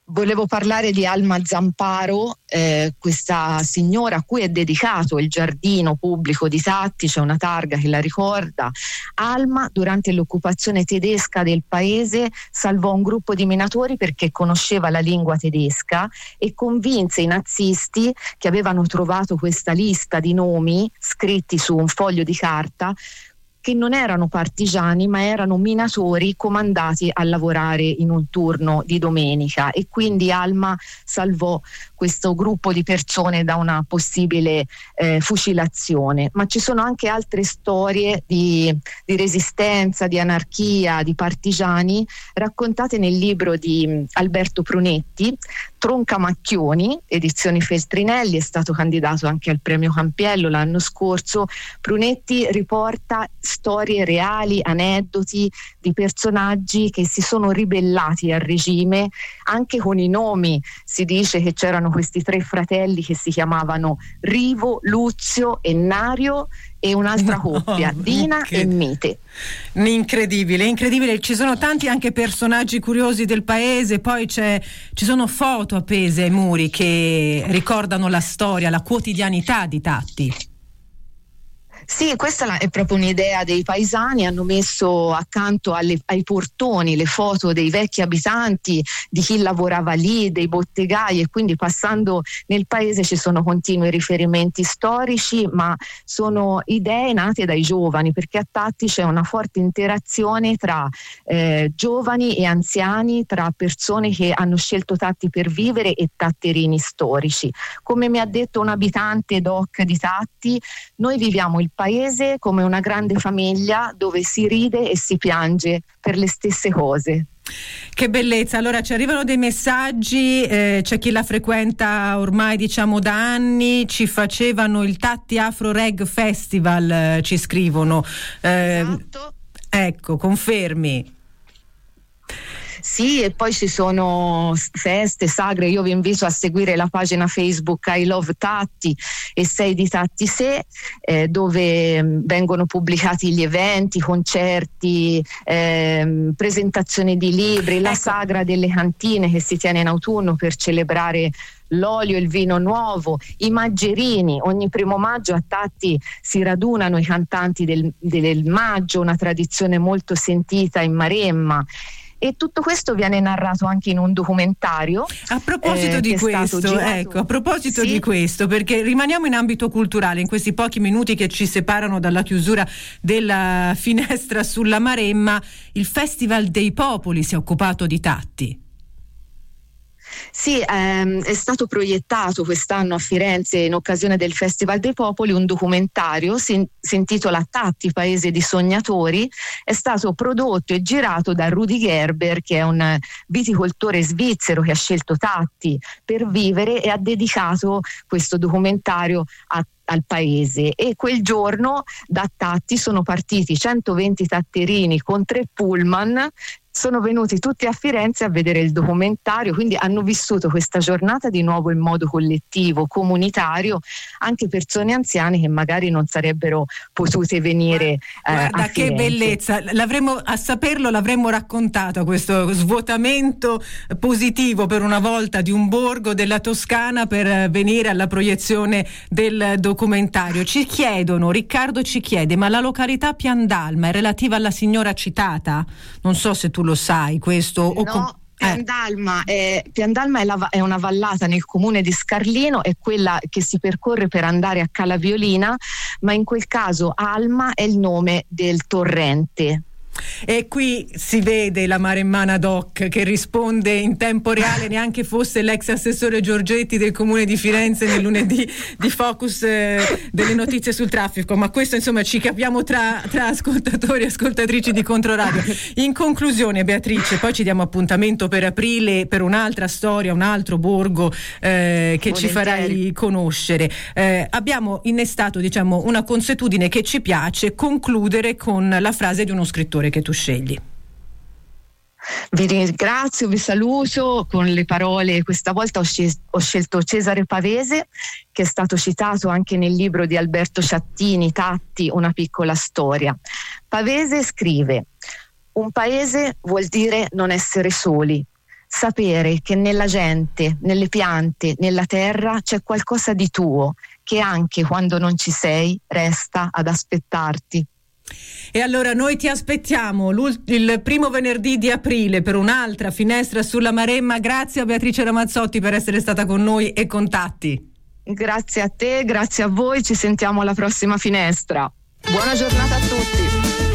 Volevo parlare di Alma Zamparo, questa signora a cui è dedicato il giardino pubblico di Tatti, c'è una targa che la ricorda. Alma, durante l'occupazione tedesca del paese, salvò un gruppo di minatori perché conosceva la lingua tedesca e convinse i nazisti, che avevano trovato questa lista di nomi scritti su un foglio di carta, che non erano partigiani ma erano minatori comandati a lavorare in un turno di domenica, e quindi Alma salvò questo gruppo di persone da una possibile fucilazione. Ma ci sono anche altre storie di resistenza, di anarchia, di partigiani raccontate nel libro di Alberto Prunetti, Troncamacchioni, edizioni Feltrinelli, è stato candidato anche al premio Campiello l'anno scorso. Prunetti riporta storie reali, aneddoti di personaggi che si sono ribellati al regime, anche con i nomi. Si dice che c'erano questi 3 fratelli che si chiamavano Rivo, Luzio e Nario, e un'altra coppia, Dina e Mite. Incredibile, incredibile. Ci sono tanti anche personaggi curiosi del paese, poi ci sono foto appese ai muri che ricordano la storia, la quotidianità di Tatti. Sì, questa è proprio un'idea dei paesani. Hanno messo accanto ai portoni le foto dei vecchi abitanti, di chi lavorava lì, dei bottegai, e quindi passando nel paese ci sono continui riferimenti storici, ma sono idee nate dai giovani, perché a Tatti c'è una forte interazione tra giovani e anziani, tra persone che hanno scelto Tatti per vivere e tatterini storici. Come mi ha detto un abitante doc di Tatti, noi viviamo il paese come una grande famiglia dove si ride e si piange per le stesse cose. Che bellezza. Allora ci arrivano dei messaggi, c'è chi la frequenta ormai diciamo da anni, ci facevano il Tatti Afro Reg Festival, ci scrivono. Esatto. Ecco, confermi? Sì, e poi ci sono feste, sagre. Io vi invito a seguire la pagina Facebook I Love Tatti e Sei di Tatti Se, dove vengono pubblicati gli eventi, concerti, presentazioni di libri, la sagra delle cantine che si tiene in autunno per celebrare l'olio e il vino nuovo, i maggerini. Ogni 1° maggio a Tatti si radunano i cantanti del maggio, una tradizione molto sentita in Maremma. E tutto questo viene narrato anche in un documentario. A proposito di questo, ecco, a proposito di questo, perché rimaniamo in ambito culturale in questi pochi minuti che ci separano dalla chiusura della finestra sulla Maremma. Il Festival dei Popoli si è occupato di Tatti. Sì, è stato proiettato quest'anno a Firenze, in occasione del Festival dei Popoli, un documentario, si intitola Tatti, paese di sognatori. È stato prodotto e girato da Rudi Gerber, che è un viticoltore svizzero che ha scelto Tatti per vivere e ha dedicato questo documentario al paese. E quel giorno da Tatti sono partiti 120 tatterini con 3 pullman, sono venuti tutti a Firenze a vedere il documentario, quindi hanno vissuto questa giornata di nuovo in modo collettivo, comunitario, anche persone anziane che magari non sarebbero potute venire guarda a Firenze. Che bellezza, a saperlo l'avremmo raccontato, questo svuotamento positivo per una volta di un borgo della Toscana per venire alla proiezione del documentario. Riccardo ci chiede, ma la località Piandalma è relativa alla signora citata? Non so se tu lo sai questo. No, Piandalma è una vallata nel comune di Scarlino, è quella che si percorre per andare a Calaviolina, ma in quel caso Alma è il nome del torrente. E qui si vede la maremmana doc che risponde in tempo reale, neanche fosse l'ex assessore Giorgetti del comune di Firenze nel lunedì di Focus delle notizie sul traffico, ma questo insomma ci capiamo tra ascoltatori e ascoltatrici di Controradio. In conclusione, Beatrice, poi ci diamo appuntamento per aprile per un'altra storia, un altro borgo che ci farai conoscere. Abbiamo innestato diciamo una consuetudine che ci piace concludere con la frase di uno scrittore che tu scegli. Vi ringrazio, vi saluto con le parole. Questa volta ho scelto Cesare Pavese, che è stato citato anche nel libro di Alberto Ciattini, Tatti, una piccola storia. Pavese scrive: un paese vuol dire non essere soli, sapere che nella gente, nelle piante, nella terra c'è qualcosa di tuo che anche quando non ci sei resta ad aspettarti. E allora noi ti aspettiamo il primo venerdì di aprile per un'altra finestra sulla Maremma. Grazie a Beatrice Ramazzotti per essere stata con noi e contatti. Grazie a te, grazie a voi, ci sentiamo alla prossima finestra. Buona giornata a tutti.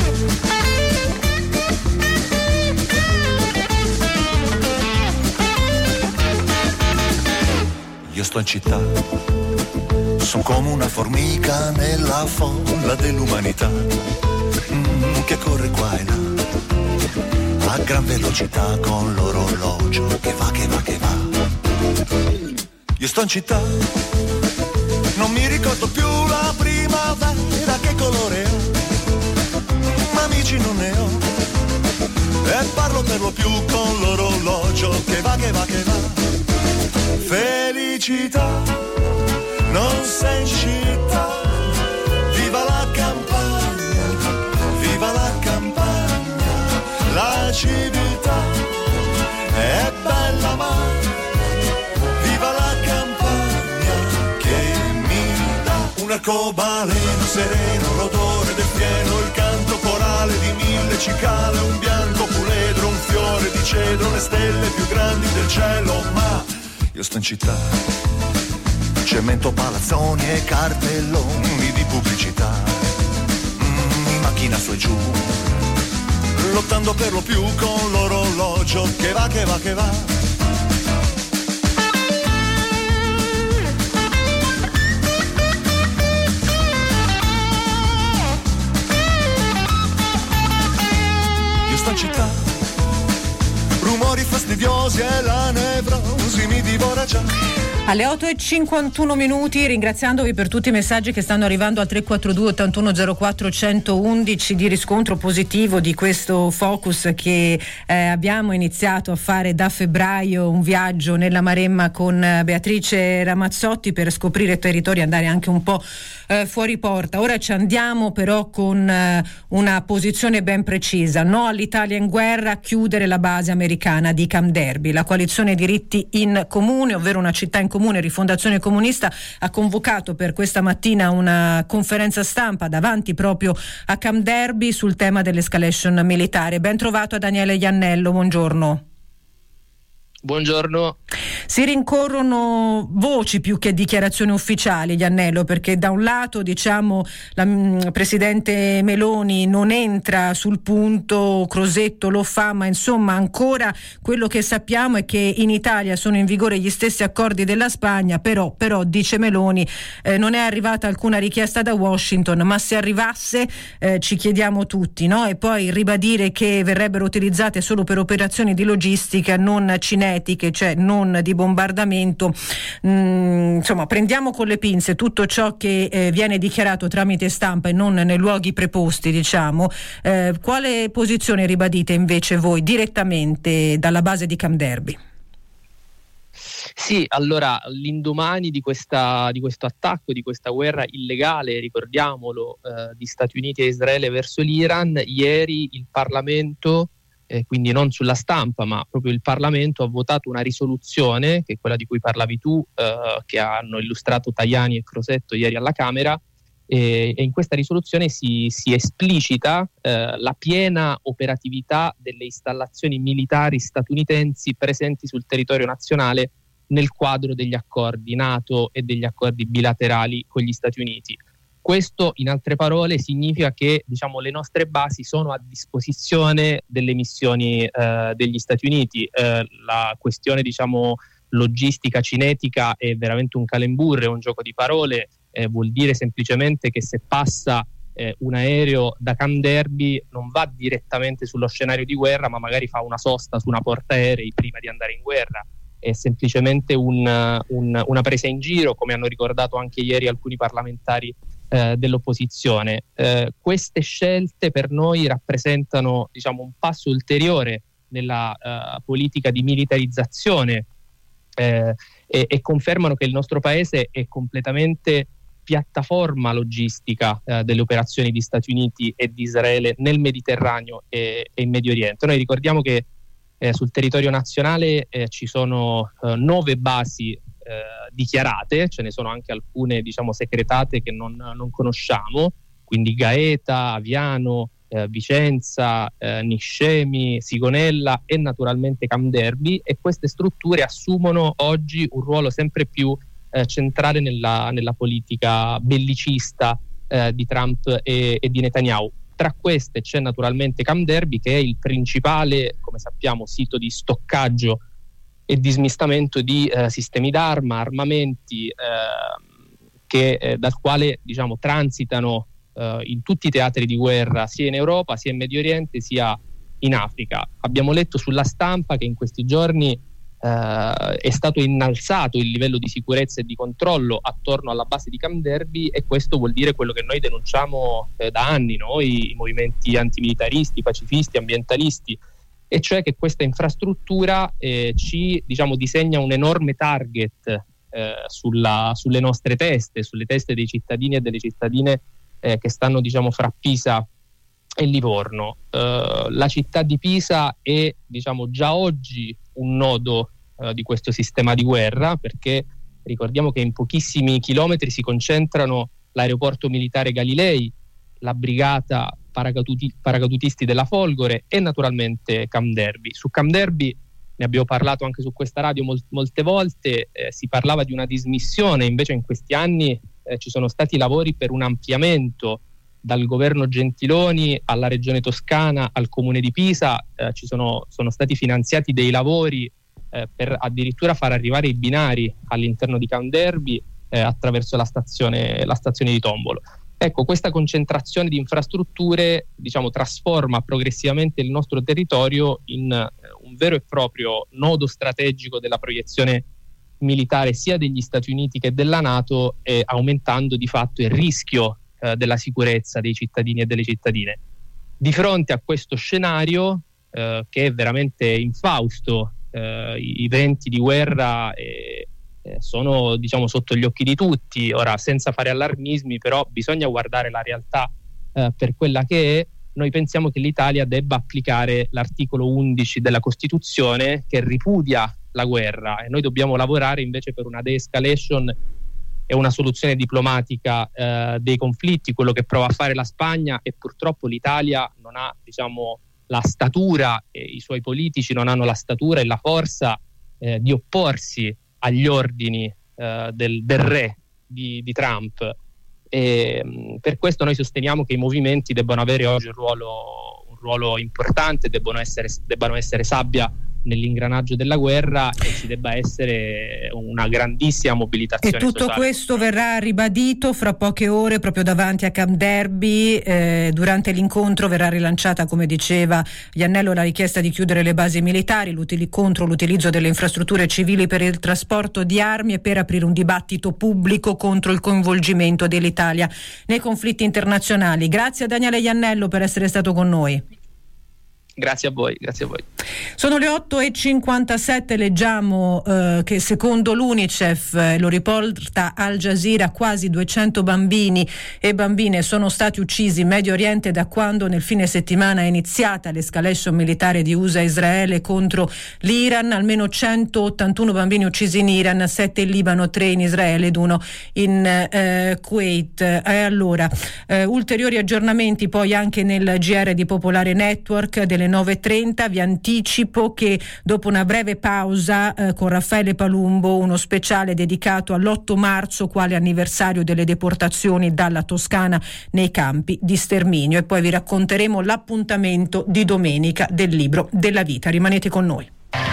Io sto in città, sono come una formica nella folla dell'umanità, che corre qua e là, a gran velocità con l'orologio che va, che va, che va. Io sto in città, non mi ricordo più la primavera che colore ha, ma amici non ne ho, e parlo per lo più con l'orologio che va, che va, che va. Felicità, non sei in città, viva la campagna, viva la campagna, la civiltà è bella ma viva la campagna che mi dà un arcobaleno sereno, l'odore del fieno, il canto corale di mille cicale, un bianco puledro, un fiore di cedro, le stelle più grandi del cielo, ma io sto in città, cemento, palazzoni e cartelloni di pubblicità, macchina su e giù, lottando per lo più con l'orologio che va, che va, che va. Io sto in città, rumori fastidiosi e la nevrosi mi divora già. Alle 8:51, ringraziandovi per tutti i messaggi che stanno arrivando al 342 8104 111 di riscontro positivo di questo focus che abbiamo iniziato a fare da febbraio, un viaggio nella Maremma con Beatrice Ramazzotti per scoprire territori e andare anche un po' fuori porta. Ora ci andiamo però con una posizione ben precisa: no all'Italia in guerra, chiudere la base americana di Camp Darby. La coalizione Diritti in Comune, ovvero una città in comune, Rifondazione Comunista, ha convocato per questa mattina una conferenza stampa davanti proprio a Camp Darby sul tema dell'escalation militare. Ben trovato a Daniele Iannello, buongiorno. Buongiorno. Si rincorrono voci più che dichiarazioni ufficiali, Iannello, perché da un lato diciamo la presidente Meloni non entra sul punto, Crosetto lo fa, ma insomma ancora quello che sappiamo è che in Italia sono in vigore gli stessi accordi della Spagna, però dice Meloni non è arrivata alcuna richiesta da Washington, ma se arrivasse ci chiediamo tutti, no? E poi ribadire che verrebbero utilizzate solo per operazioni di logistica, non cinetiche, cioè non di bombardamento. Insomma, prendiamo con le pinze tutto ciò che viene dichiarato tramite stampa e non nei luoghi preposti, diciamo. Quale posizione ribadite invece voi direttamente dalla base di Camp Darby? Sì, allora l'indomani di questo attacco, di questa guerra illegale, ricordiamolo, di Stati Uniti e Israele verso l'Iran, ieri il Parlamento, quindi non sulla stampa ma proprio il Parlamento, ha votato una risoluzione, che è quella di cui parlavi tu, che hanno illustrato Tajani e Crosetto ieri alla Camera, e in questa risoluzione si esplicita la piena operatività delle installazioni militari statunitensi presenti sul territorio nazionale nel quadro degli accordi NATO e degli accordi bilaterali con gli Stati Uniti. Questo, in altre parole, significa che le nostre basi sono a disposizione delle missioni degli Stati Uniti. La questione logistica cinetica è veramente un calembour, è un gioco di parole, vuol dire semplicemente che se passa un aereo da Camp Darby non va direttamente sullo scenario di guerra, ma magari fa una sosta su una portaerei prima di andare in guerra. È semplicemente una presa in giro, come hanno ricordato anche ieri alcuni parlamentari dell'opposizione. Queste scelte per noi rappresentano un passo ulteriore nella politica di militarizzazione e confermano che il nostro paese è completamente piattaforma logistica delle operazioni di Stati Uniti e di Israele nel Mediterraneo e in Medio Oriente. Noi ricordiamo che sul territorio nazionale ci sono 9 basi dichiarate, ce ne sono anche alcune diciamo secretate che non conosciamo, quindi Gaeta, Aviano, Vicenza, Niscemi, Sigonella e naturalmente Camderbi, e queste strutture assumono oggi un ruolo sempre più centrale nella politica bellicista di Trump e di Netanyahu. Tra queste c'è naturalmente Camderbi, che è il principale, come sappiamo, sito di stoccaggio e di smistamento di sistemi d'arma, armamenti, dal quale diciamo transitano in tutti i teatri di guerra, sia in Europa, sia in Medio Oriente, sia in Africa. Abbiamo letto sulla stampa che in questi giorni è stato innalzato il livello di sicurezza e di controllo attorno alla base di Camderbi, e questo vuol dire quello che noi denunciamo da anni, noi, i movimenti antimilitaristi, pacifisti, ambientalisti, e cioè che questa infrastruttura ci disegna un enorme target sulle nostre teste, sulle teste dei cittadini e delle cittadine che stanno fra Pisa e Livorno. La città di Pisa è già oggi un nodo di questo sistema di guerra, perché ricordiamo che in pochissimi chilometri si concentrano l'aeroporto militare Galilei, la brigata paracadutisti della Folgore e naturalmente Camderbi. Su Camderbi ne abbiamo parlato anche su questa radio molte volte, si parlava di una dismissione, invece in questi anni ci sono stati lavori per un ampliamento dal governo Gentiloni alla regione Toscana al comune di Pisa, sono stati finanziati dei lavori per addirittura far arrivare i binari all'interno di Camderbi attraverso la stazione di Tombolo. Ecco, questa concentrazione di infrastrutture trasforma progressivamente il nostro territorio in un vero e proprio nodo strategico della proiezione militare sia degli Stati Uniti che della NATO, aumentando di fatto il rischio della sicurezza dei cittadini e delle cittadine. Di fronte a questo scenario che è veramente infausto, i venti di guerra sono sotto gli occhi di tutti. Ora, senza fare allarmismi, però bisogna guardare la realtà per quella che è. Noi pensiamo che l'Italia debba applicare l'articolo 11 della Costituzione, che ripudia la guerra, e noi dobbiamo lavorare invece per una de-escalation e una soluzione diplomatica dei conflitti, quello che prova a fare la Spagna, e purtroppo l'Italia non ha la statura, e i suoi politici non hanno la statura e la forza di opporsi agli ordini del re di Trump. E per questo noi sosteniamo che i movimenti debbano avere oggi un ruolo importante, debbano essere sabbia nell'ingranaggio della guerra, e ci debba essere una grandissima mobilitazione e tutto sociale. Questo verrà ribadito fra poche ore proprio davanti a Camderbi. Durante l'incontro verrà rilanciata, come diceva Iannello, la richiesta di chiudere le basi militari contro l'utilizzo delle infrastrutture civili per il trasporto di armi, e per aprire un dibattito pubblico contro il coinvolgimento dell'Italia nei conflitti internazionali. Grazie a Daniele Iannello per essere stato con noi. Grazie a voi. Sono le 8:57, leggiamo che secondo l'UNICEF, lo riporta Al Jazeera, quasi 200 bambini e bambine sono stati uccisi in Medio Oriente da quando nel fine settimana è iniziata l'escalation militare di USA e Israele contro l'Iran. Almeno 181 bambini uccisi in Iran, 7 in Libano, 3 in Israele ed 1 in Kuwait. Allora, ulteriori aggiornamenti poi anche nel GR di Popolare Network delle 9:30. Vi anticipo che dopo una breve pausa con Raffaele Palumbo, uno speciale dedicato all'8 marzo quale anniversario delle deportazioni dalla Toscana nei campi di sterminio, e poi vi racconteremo l'appuntamento di domenica del Libro della Vita. Rimanete con noi.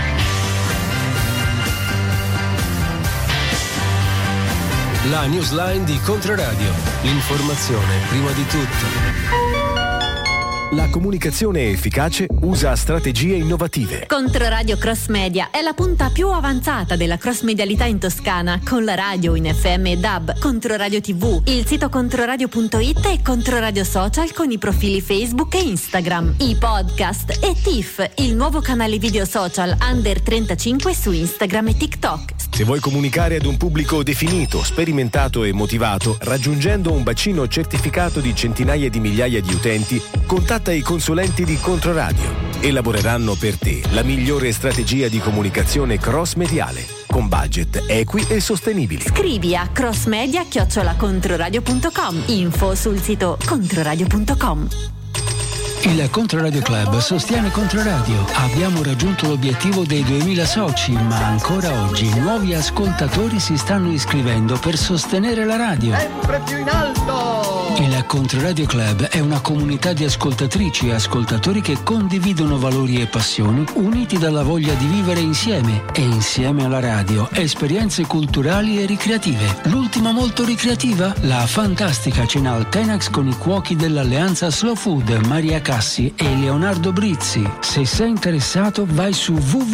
La newsline di Controradio, l'informazione prima di tutto. La comunicazione efficace usa strategie innovative. Controradio Cross Media è la punta più avanzata della cross medialità in Toscana, con la radio in FM e DAB, Controradio TV, il sito controradio.it e Controradio Social con i profili Facebook e Instagram, i podcast e TIFF, il nuovo canale video social Under 35 su Instagram e TikTok. Se vuoi comunicare ad un pubblico definito, sperimentato e motivato, raggiungendo un bacino certificato di centinaia di migliaia di utenti, contatta i consulenti di Controradio. elaboreranno per te la migliore strategia di comunicazione cross-mediale, con budget equi e sostenibili. Scrivi a crossmedia@controradio.com. Info sul sito controradio.com. Il Controradio Club sostiene Controradio. Abbiamo raggiunto l'obiettivo dei 2000 soci, ma ancora oggi nuovi ascoltatori si stanno iscrivendo per sostenere la radio. Sempre più in alto! Il Controradio Club è una comunità di ascoltatrici e ascoltatori che condividono valori e passioni uniti dalla voglia di vivere insieme e insieme alla radio esperienze culturali e ricreative. L'ultima molto ricreativa? La fantastica cena al Tenax con i cuochi dell'Alleanza Slow Food, Maria Cassi e Leonardo Brizzi. Se sei interessato vai su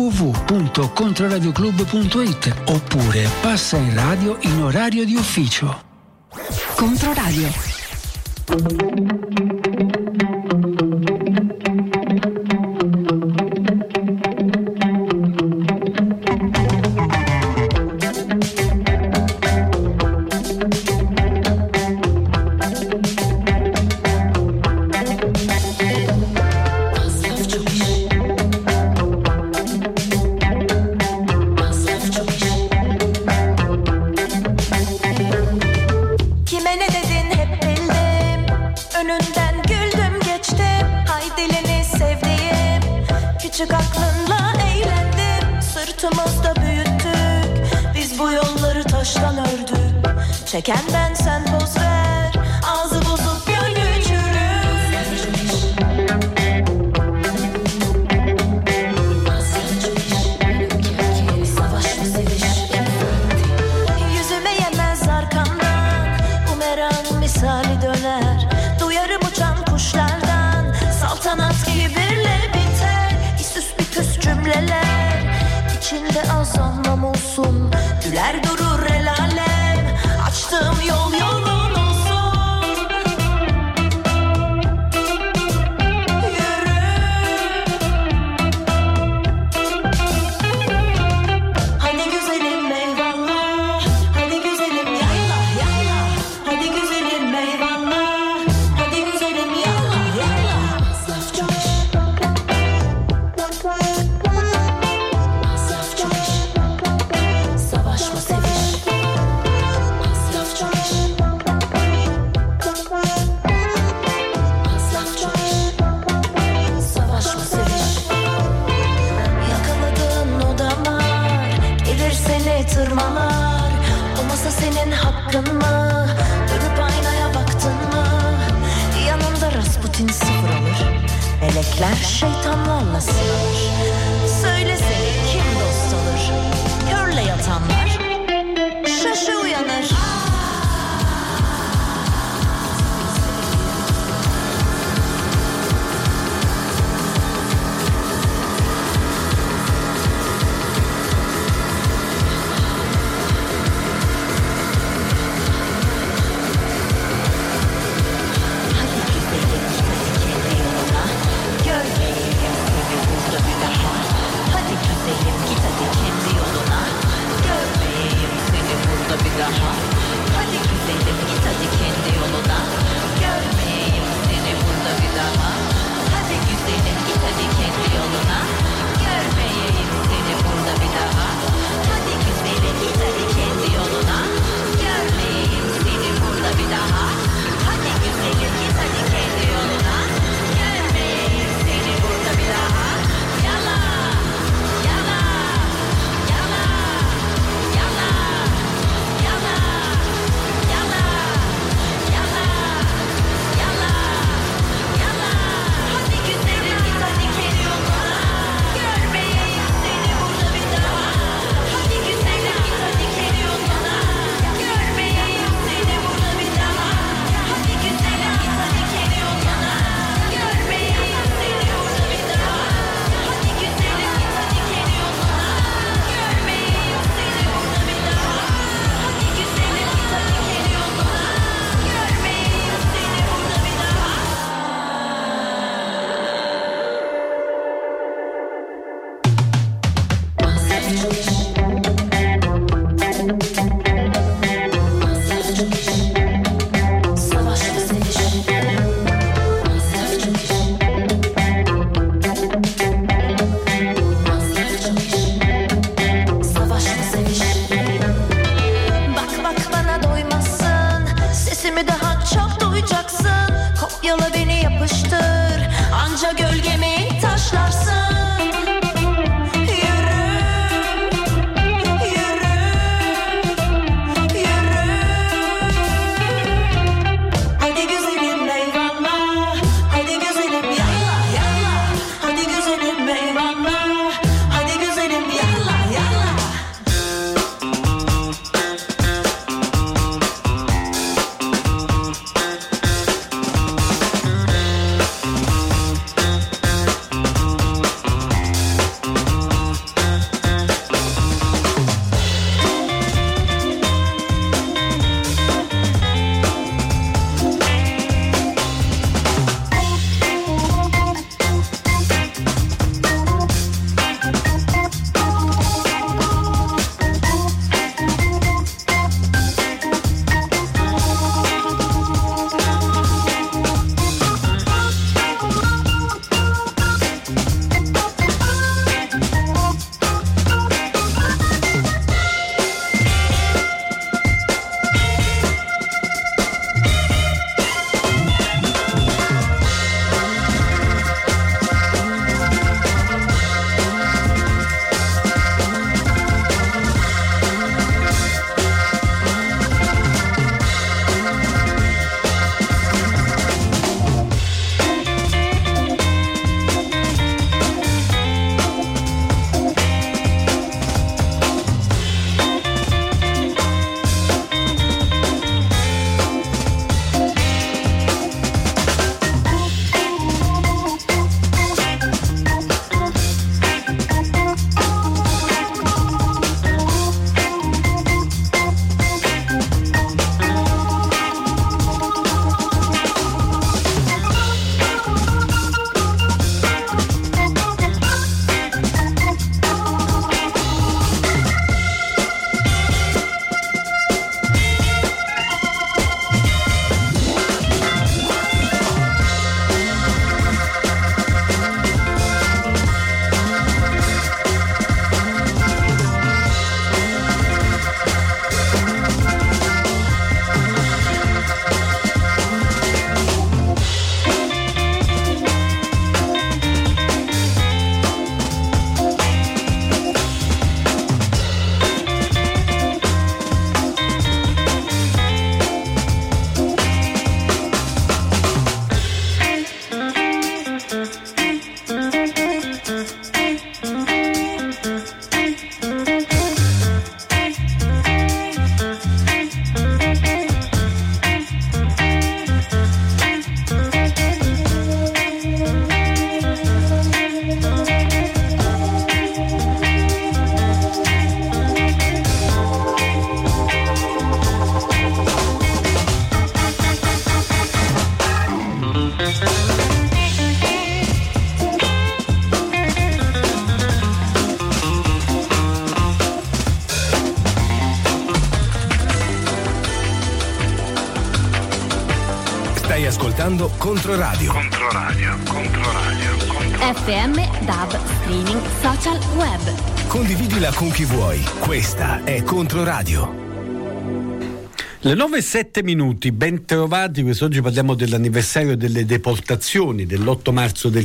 www.controradioclub.it oppure passa in radio in orario di ufficio. Controradio. Küçük aklınla eğlendim, sırtımızda büyüttük. Biz bu yolları taştan ördük. Çeken ben sen poz ver, ağzı bozuk gönlü çürür. Savaş mı seviş? Yüzüme yemez arkamdan, bumerang misali döner. Duyarım uçan kuşlardan, saltanat kibirle biter. Cümleler içinde az anlam olsun, güler durur el alem, açtığım yol yolun olsun. Yürü. Hadi güzelim eyvallah, hadi güzelim yallah yallah, hadi güzelim eyvallah, hadi güzelim yallah yallah. Masraf çok iş. Tırmalar, o masa senin hakkın mı? Dönüp aynaya baktın mı? Yanında Rasputin sıfır alır, melekler şeytanlarla sınanır. Söylesene kim dost olur? Körle yatanlar şaşı uyanır. Stai ascoltando Controradio. FM, DAB, streaming, social, web. Condividila con chi vuoi. Questa è Controradio. Le 9:07, ben trovati. Quest'oggi parliamo dell'anniversario delle deportazioni dell'8 marzo del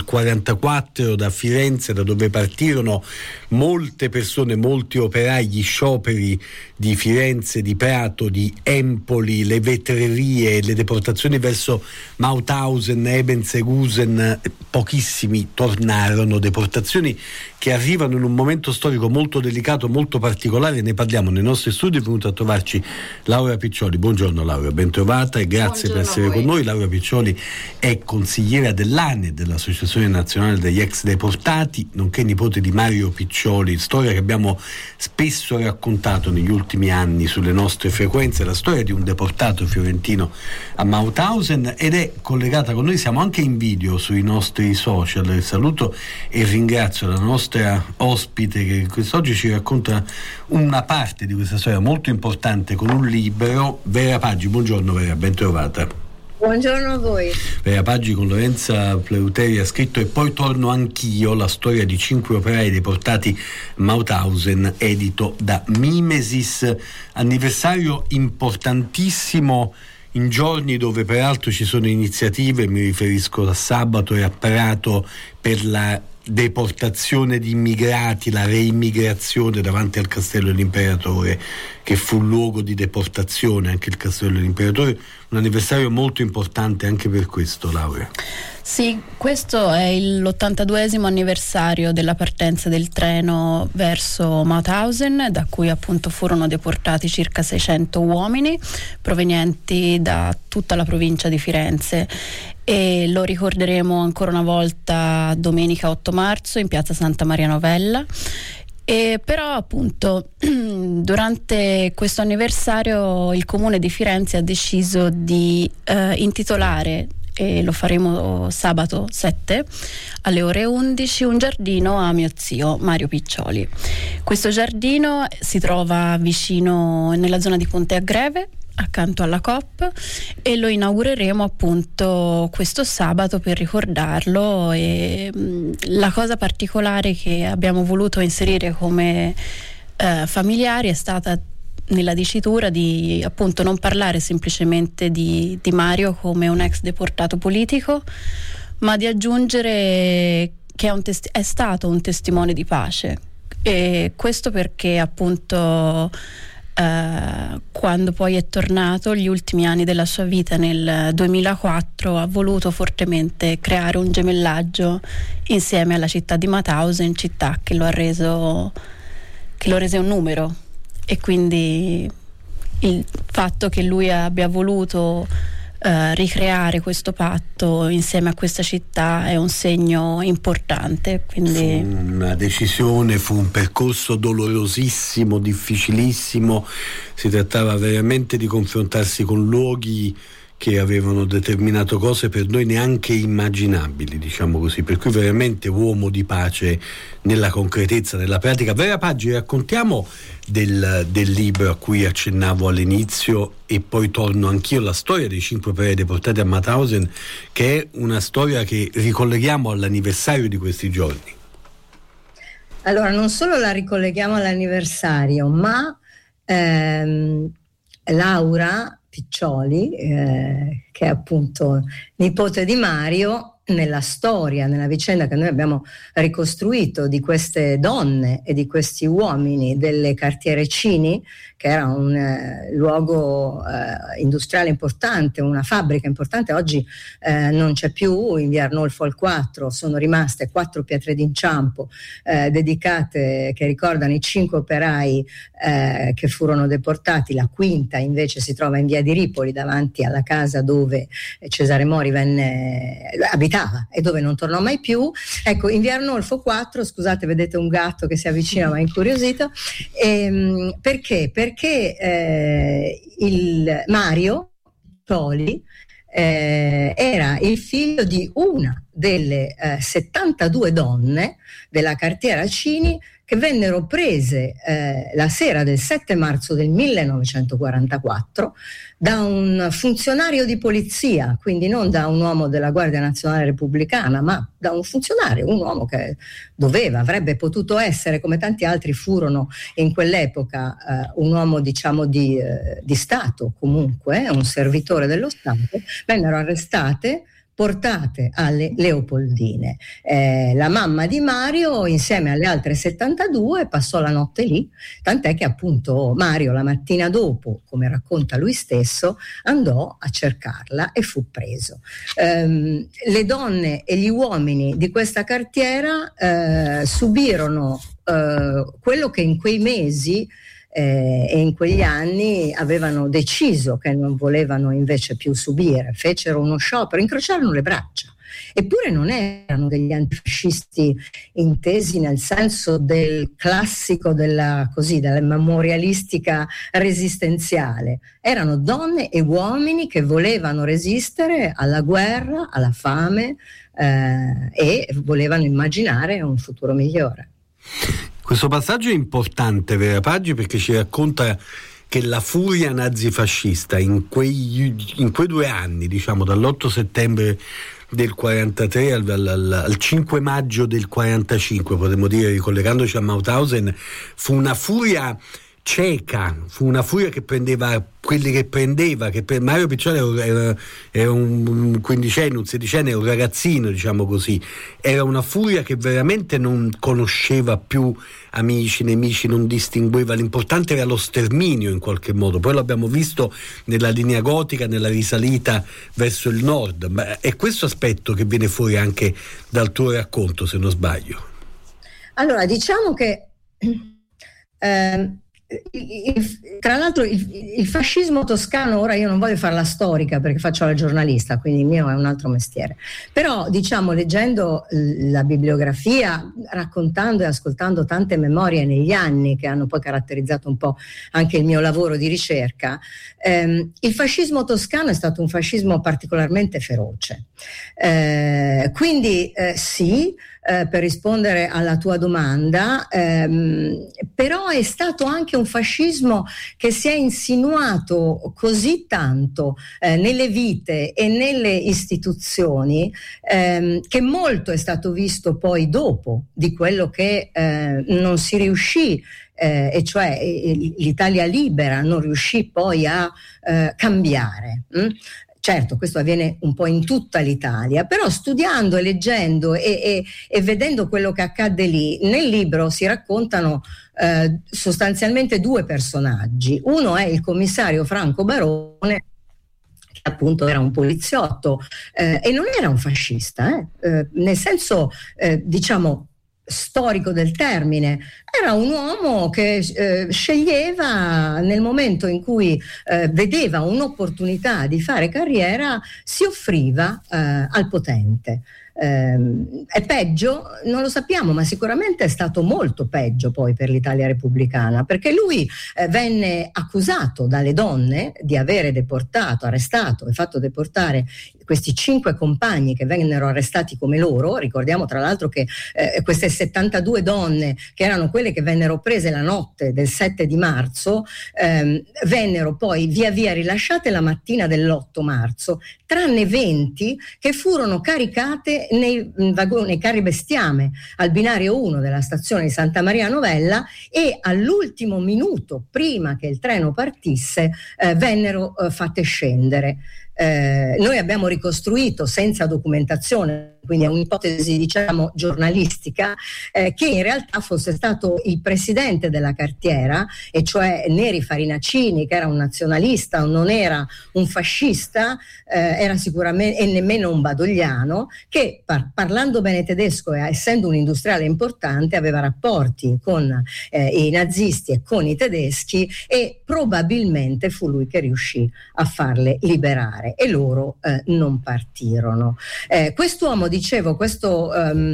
44 da Firenze, da dove partirono molte persone, molti operai, gli scioperi di Firenze, di Prato, di Empoli, le vetrerie, le deportazioni verso Mauthausen, Ebensegusen. Pochissimi tornarono, deportazioni che arrivano in un momento storico molto delicato, molto particolare. Ne parliamo nei nostri studi. È venuta a trovarci Laura Piccioli. Buongiorno Laura, ben trovata e grazie per essere con noi. Laura Piccioli è consigliera dell'ANE, dell'Associazione Nazionale degli Ex Deportati, nonché nipote di Mario Piccioli, storia che abbiamo spesso raccontato negli ultimi anni sulle nostre frequenze, la storia di un deportato fiorentino a Mauthausen, ed è collegata con noi. Siamo anche in video sui nostri social. Saluto e ringrazio la nostra ospite che quest'oggi ci racconta una parte di questa storia molto importante con un libro. Vera Paggi, buongiorno Vera, ben trovata. Buongiorno a voi. Vera Paggi con Lorenza Pleuteri ha scritto "E poi torno anch'io, la storia di 5 operai deportati a Mauthausen", edito da Mimesis. Anniversario importantissimo in giorni dove peraltro ci sono iniziative, mi riferisco a sabato e a Prato, per la deportazione di immigrati, la reimmigrazione davanti al Castello dell'Imperatore, che fu luogo di deportazione, anche il Castello dell'Imperatore. Un anniversario molto importante anche per questo, Laura. Sì, questo è l'82esimo anniversario della partenza del treno verso Mauthausen, da cui appunto furono deportati circa 600 uomini provenienti da tutta la provincia di Firenze, e lo ricorderemo ancora una volta domenica 8 marzo in piazza Santa Maria Novella. E però appunto durante questo anniversario il comune di Firenze ha deciso di intitolare, e lo faremo sabato 7 alle ore 11, un giardino a mio zio Mario Piccioli. Questo giardino si trova vicino nella zona di Ponte a Greve, accanto alla Coop, e lo inaugureremo appunto questo sabato per ricordarlo. E la cosa particolare che abbiamo voluto inserire come familiari è stata nella dicitura di appunto non parlare semplicemente di Mario come un ex deportato politico, ma di aggiungere che è stato un testimone di pace. E questo perché appunto quando poi è tornato, gli ultimi anni della sua vita nel 2004, ha voluto fortemente creare un gemellaggio insieme alla città di Mauthausen, città che lo rese un numero. E quindi il fatto che lui abbia voluto ricreare questo patto insieme a questa città è un segno importante. Quindi fu una decisione, fu un percorso dolorosissimo, difficilissimo. Si trattava veramente di confrontarsi con luoghi che avevano determinato cose per noi neanche immaginabili, diciamo così, per cui veramente uomo di pace nella concretezza, nella pratica. Vera Paggi, raccontiamo del libro a cui accennavo all'inizio, "E poi torno anch'io", la storia dei 5 operai deportati a Mauthausen, che è una storia che ricolleghiamo all'anniversario di questi giorni. Allora, non solo la ricolleghiamo all'anniversario, ma Laura Piccioli, che è appunto nipote di Mario, nella storia, nella vicenda che noi abbiamo ricostruito di queste donne e di questi uomini delle cartiere Cini, che era un luogo industriale importante, una fabbrica importante, oggi non c'è più. In via Arnolfo al 4 sono rimaste 4 pietre d'inciampo dedicate, che ricordano i 5 operai che furono deportati. La quinta invece si trova in via di Ripoli, davanti alla casa dove Cesare Mori abitava e dove non tornò mai più. Ecco, in via Arnolfo 4, scusate, vedete un gatto che si avvicina, ma incuriosito. Perché? Perché il Mario Piccioli era il figlio di una delle 72 donne della cartiera Cini che vennero prese la sera del 7 marzo del 1944 da un funzionario di polizia, quindi non da un uomo della Guardia Nazionale Repubblicana, ma da un funzionario, un uomo che avrebbe potuto essere, come tanti altri furono in quell'epoca, un uomo diciamo di Stato, comunque un servitore dello Stato. Vennero arrestate, portate alle Leopoldine. La mamma di Mario, insieme alle altre 72, passò la notte lì, tant'è che appunto Mario la mattina dopo, come racconta lui stesso, andò a cercarla e fu preso. Le donne e gli uomini di questa cartiera subirono quello che in quei mesi e in quegli anni avevano deciso che non volevano invece più subire, fecero uno sciopero, incrociarono le braccia. Eppure non erano degli antifascisti intesi nel senso del classico della memorialistica resistenziale, erano donne e uomini che volevano resistere alla guerra, alla fame e volevano immaginare un futuro migliore. Questo passaggio è importante, Vera Paggi, perché ci racconta che la furia nazifascista in quei 2 anni, diciamo dall'8 settembre del 43 al 5 maggio del 45, potremmo dire, ricollegandoci a Mauthausen, fu una furia cieca, fu una furia che prendeva quelli che prendeva, che per Mario Piccioli era un quindicenne, un sedicenne, un ragazzino, diciamo così. Era una furia che veramente non conosceva più amici, nemici, non distingueva, l'importante era lo sterminio in qualche modo. Poi l'abbiamo visto nella linea gotica, nella risalita verso il nord, ma è questo aspetto che viene fuori anche dal tuo racconto, se non sbaglio. Allora, diciamo che tra l'altro il fascismo toscano, ora io non voglio fare la storica perché faccio la giornalista, quindi il mio è un altro mestiere, però diciamo, leggendo la bibliografia, raccontando e ascoltando tante memorie negli anni che hanno poi caratterizzato un po' anche il mio lavoro di ricerca, il fascismo toscano è stato un fascismo particolarmente feroce, quindi sì, per rispondere alla tua domanda, però è stato anche un fascismo che si è insinuato così tanto nelle vite e nelle istituzioni che molto è stato visto poi dopo di quello che non si riuscì, e cioè l'Italia libera non riuscì poi a cambiare. Certo, questo avviene un po' in tutta l'Italia, però studiando e leggendo e vedendo quello che accadde lì, nel libro si raccontano sostanzialmente 2 personaggi. Uno è il commissario Franco Barone, che appunto era un poliziotto e non era un fascista, nel senso diciamo storico del termine, era un uomo che sceglieva, nel momento in cui vedeva un'opportunità di fare carriera, si offriva al potente. È peggio? Non lo sappiamo, ma sicuramente è stato molto peggio poi per l'Italia repubblicana, perché lui venne accusato dalle donne di avere arrestato e fatto deportare questi 5 compagni che vennero arrestati come loro. Ricordiamo tra l'altro che queste 72 donne, che erano quelle che vennero prese la notte del 7 di marzo, vennero poi via via rilasciate la mattina dell'8 marzo, tranne 20 che furono caricate nei carri bestiame al binario 1 della stazione di Santa Maria Novella, e all'ultimo minuto, prima che il treno partisse, vennero fatte scendere. Noi abbiamo ricostruito senza documentazione, quindi è un'ipotesi diciamo giornalistica, che in realtà fosse stato il presidente della cartiera, e cioè Neri Farinacini, che era un nazionalista, non era un fascista, era sicuramente, e nemmeno un badogliano, che parlando bene tedesco e essendo un industriale importante aveva rapporti con i nazisti e con i tedeschi, e probabilmente fu lui che riuscì a farle liberare, e loro non partirono. Quest'uomo, dicevo, questo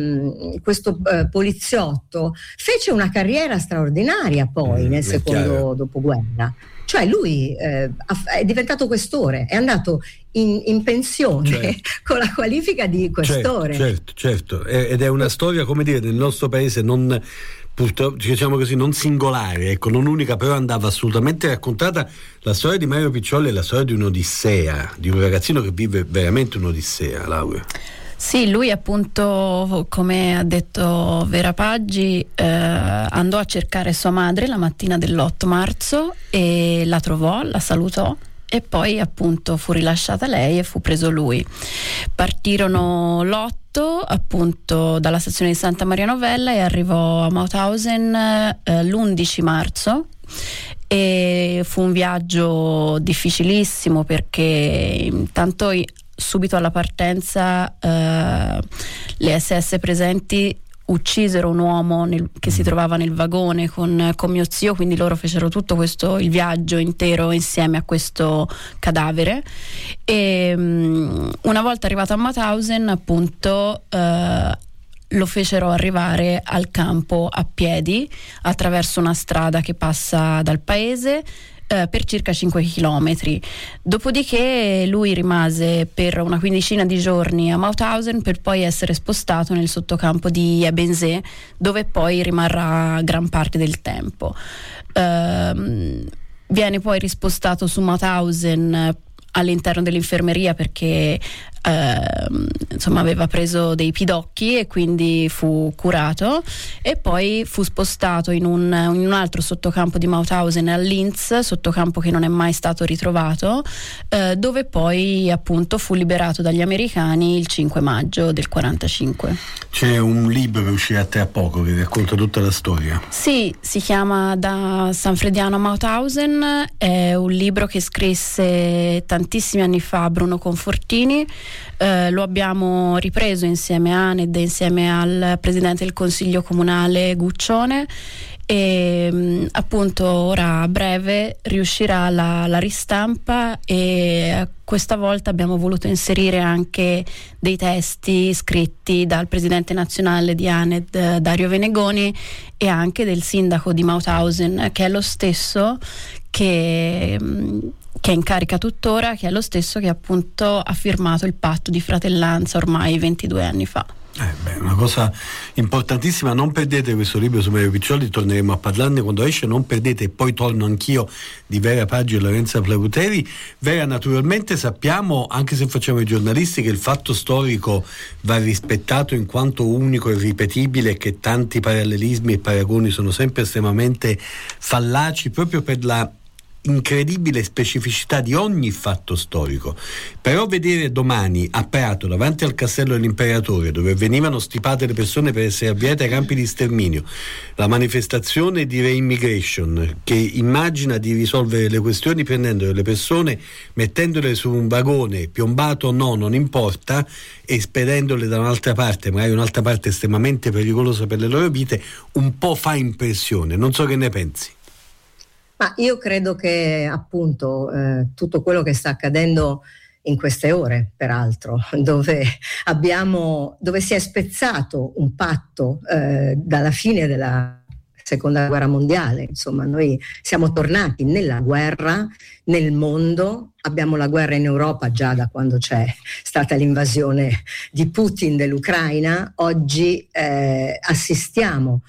poliziotto fece una carriera straordinaria poi nel secondo dopoguerra. Cioè lui è diventato questore, è andato in pensione con la qualifica di questore. Certo. Ed è una storia, come dire, nel nostro paese non purtroppo, diciamo così, non singolare, ecco, non unica, però andava assolutamente raccontata la storia di Mario Piccioli e la storia di un'odissea, di un ragazzino che vive veramente un'odissea, Laura. Sì, lui appunto, come ha detto Vera Paggi, andò a cercare sua madre la mattina dell'8 marzo e la trovò, la salutò e poi appunto fu rilasciata lei e fu preso lui. Partirono l'8 appunto dalla stazione di Santa Maria Novella e arrivò a Mauthausen l'11 marzo. E fu un viaggio difficilissimo perché intanto subito alla partenza le SS presenti uccisero un uomo che si trovava nel vagone con mio zio, quindi loro fecero tutto il viaggio intero insieme a questo cadavere e una volta arrivato a Mauthausen appunto lo fecero arrivare al campo a piedi attraverso una strada che passa dal paese per circa 5 chilometri. Dopodiché lui rimase per una quindicina di giorni a Mauthausen per poi essere spostato nel sottocampo di Ebensee, dove poi rimarrà gran parte del tempo. Viene poi rispostato su Mauthausen all'interno dell'infermeria perché insomma aveva preso dei pidocchi e quindi fu curato e poi fu spostato in un altro sottocampo di Mauthausen a Linz, sottocampo che non è mai stato ritrovato, dove poi appunto fu liberato dagli americani il 5 maggio del 45. C'è un libro che uscirà tra poco che racconta tutta la storia. Sì, si chiama Da Sanfrediano a Mauthausen, è un libro che scrisse tantissimi anni fa Bruno Confortini. Lo abbiamo ripreso insieme a Aned, insieme al presidente del consiglio comunale Guccione e appunto ora a breve riuscirà la ristampa e questa volta abbiamo voluto inserire anche dei testi scritti dal presidente nazionale di Aned, Dario Venegoni, e anche del sindaco di Mauthausen, che è lo stesso che è in carica tuttora, che è lo stesso che appunto ha firmato il patto di fratellanza ormai 22 anni fa. Una cosa importantissima, non perdete questo libro su Mario Piccioli, torneremo a parlarne quando esce, non perdete, e poi torno anch'io, di Vera Paggi e Lorenza Plauteri. Vera, naturalmente sappiamo, anche se facciamo i giornalisti, che il fatto storico va rispettato in quanto unico e ripetibile e che tanti parallelismi e paragoni sono sempre estremamente fallaci proprio per la incredibile specificità di ogni fatto storico. Però vedere domani a Prato, davanti al castello dell'imperatore, dove venivano stipate le persone per essere avviate ai campi di sterminio, la manifestazione di Reimmigration che immagina di risolvere le questioni prendendo le persone, mettendole su un vagone piombato o no, non importa, e spedendole da un'altra parte, magari un'altra parte estremamente pericolosa per le loro vite, un po' fa impressione. Non so che ne pensi. Ma io credo che appunto tutto quello che sta accadendo in queste ore, peraltro, dove si è spezzato un patto dalla fine della Seconda Guerra Mondiale, insomma noi siamo tornati nella guerra, nel mondo, abbiamo la guerra in Europa già da quando c'è stata l'invasione di Putin dell'Ucraina, oggi assistiamo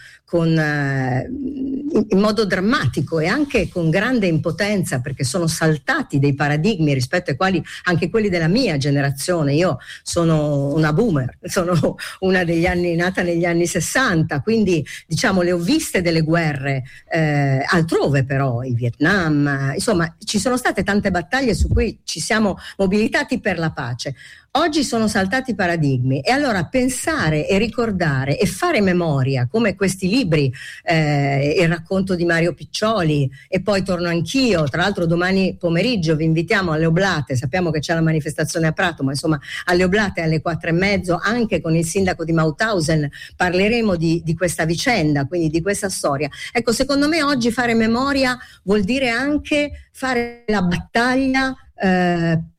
in modo drammatico e anche con grande impotenza, perché sono saltati dei paradigmi rispetto ai quali anche quelli della mia generazione, io sono una boomer, sono una degli anni nata negli anni 60, quindi diciamo le ho viste delle guerre altrove, però il Vietnam, insomma ci sono state tante battaglie su cui ci siamo mobilitati per la pace. Oggi sono saltati i paradigmi e allora pensare e ricordare e fare memoria, come questi libri, il racconto di Mario Piccioli, e poi torno anch'io, tra l'altro domani pomeriggio vi invitiamo alle Oblate, sappiamo che c'è la manifestazione a Prato, ma insomma alle Oblate alle 4:30 anche con il sindaco di Mauthausen parleremo di questa vicenda, quindi di questa storia. Ecco, secondo me oggi fare memoria vuol dire anche fare la battaglia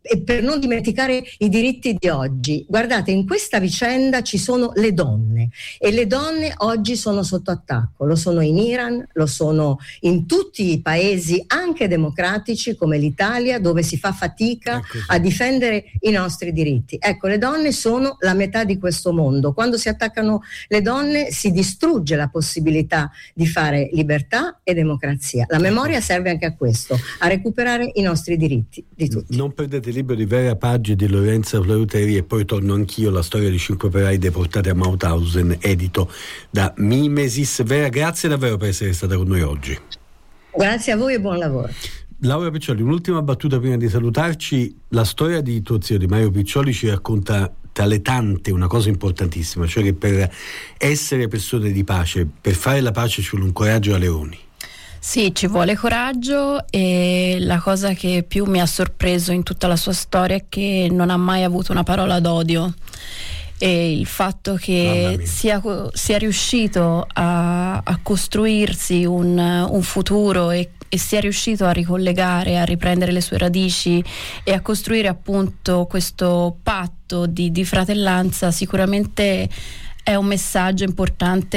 e per non dimenticare i diritti di oggi. Guardate, in questa vicenda ci sono le donne e le donne oggi sono sotto attacco, lo sono in Iran, lo sono in tutti i paesi anche democratici come l'Italia, dove si fa fatica a difendere i nostri diritti. Ecco, le donne sono la metà di questo mondo. Quando si attaccano le donne si distrugge la possibilità di fare libertà e democrazia. La memoria serve anche a questo, a recuperare i nostri diritti di tutti. Non perdete il libro di Vera Paggi di Lorenza Fleuteri e poi torno anch'io, la storia di 5 operai deportati a Mauthausen, edito da Mimesis. Vera, grazie davvero per essere stata con noi oggi. Grazie a voi e buon lavoro. Laura Piccioli, un'ultima battuta prima di salutarci. La storia di tuo zio, di Mario Piccioli, ci racconta tra le tante una cosa importantissima, cioè che per essere persone di pace, per fare la pace ci vuole un coraggio a leoni. Sì, ci vuole coraggio, e la cosa che più mi ha sorpreso in tutta la sua storia è che non ha mai avuto una parola d'odio, e il fatto che sia riuscito a costruirsi un futuro e sia riuscito a ricollegare, a riprendere le sue radici e a costruire appunto questo patto di fratellanza, sicuramente è un messaggio importante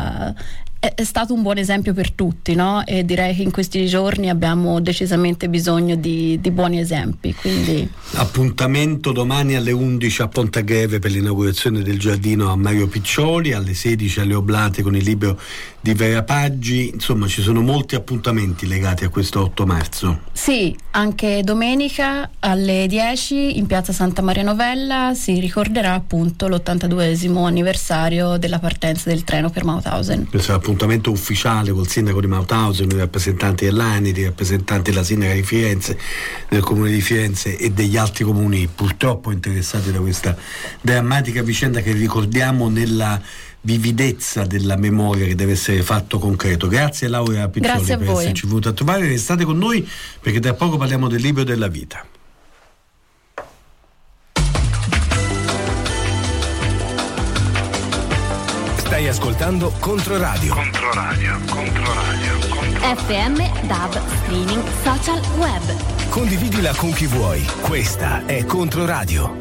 è stato un buon esempio per tutti, no? E direi che in questi giorni abbiamo decisamente bisogno di buoni esempi. Quindi appuntamento domani alle 11 a Pontagreve per l'inaugurazione del giardino a Mario Piccioli, alle 16 alle Oblate con il libro di Vera Paggi. Insomma, ci sono molti appuntamenti legati a questo 8 marzo. Sì, anche domenica alle 10 in piazza Santa Maria Novella si ricorderà appunto l'82esimo anniversario della partenza del treno per Mauthausen. Questo è l'appuntamento ufficiale col sindaco di Mauthausen, i rappresentanti dell'ANIT, i rappresentanti della sindaca di Firenze, del comune di Firenze e degli altri comuni purtroppo interessati da questa drammatica vicenda che ricordiamo nella vividezza della memoria che deve essere fatto concreto. Grazie Laura Piccioli per esserci venuta a trovare. Restate con noi perché tra poco parliamo del libro della vita. Stai ascoltando Controradio. FM, DAB, streaming, social, web. Condividila con chi vuoi. Questa è Controradio.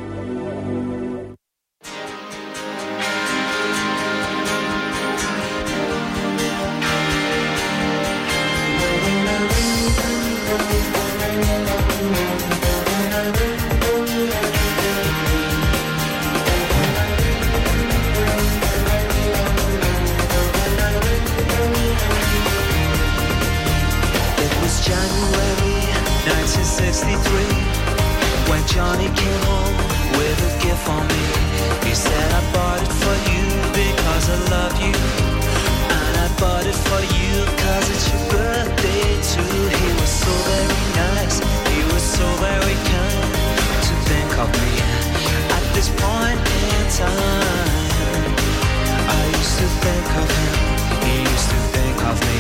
When Johnny came home with a gift for me, he said I bought it for you because I love you, and I bought it for you cause it's your birthday too. He was so very nice, he was so very kind to think of me at this point in time. I used to think of him, he used to think of me.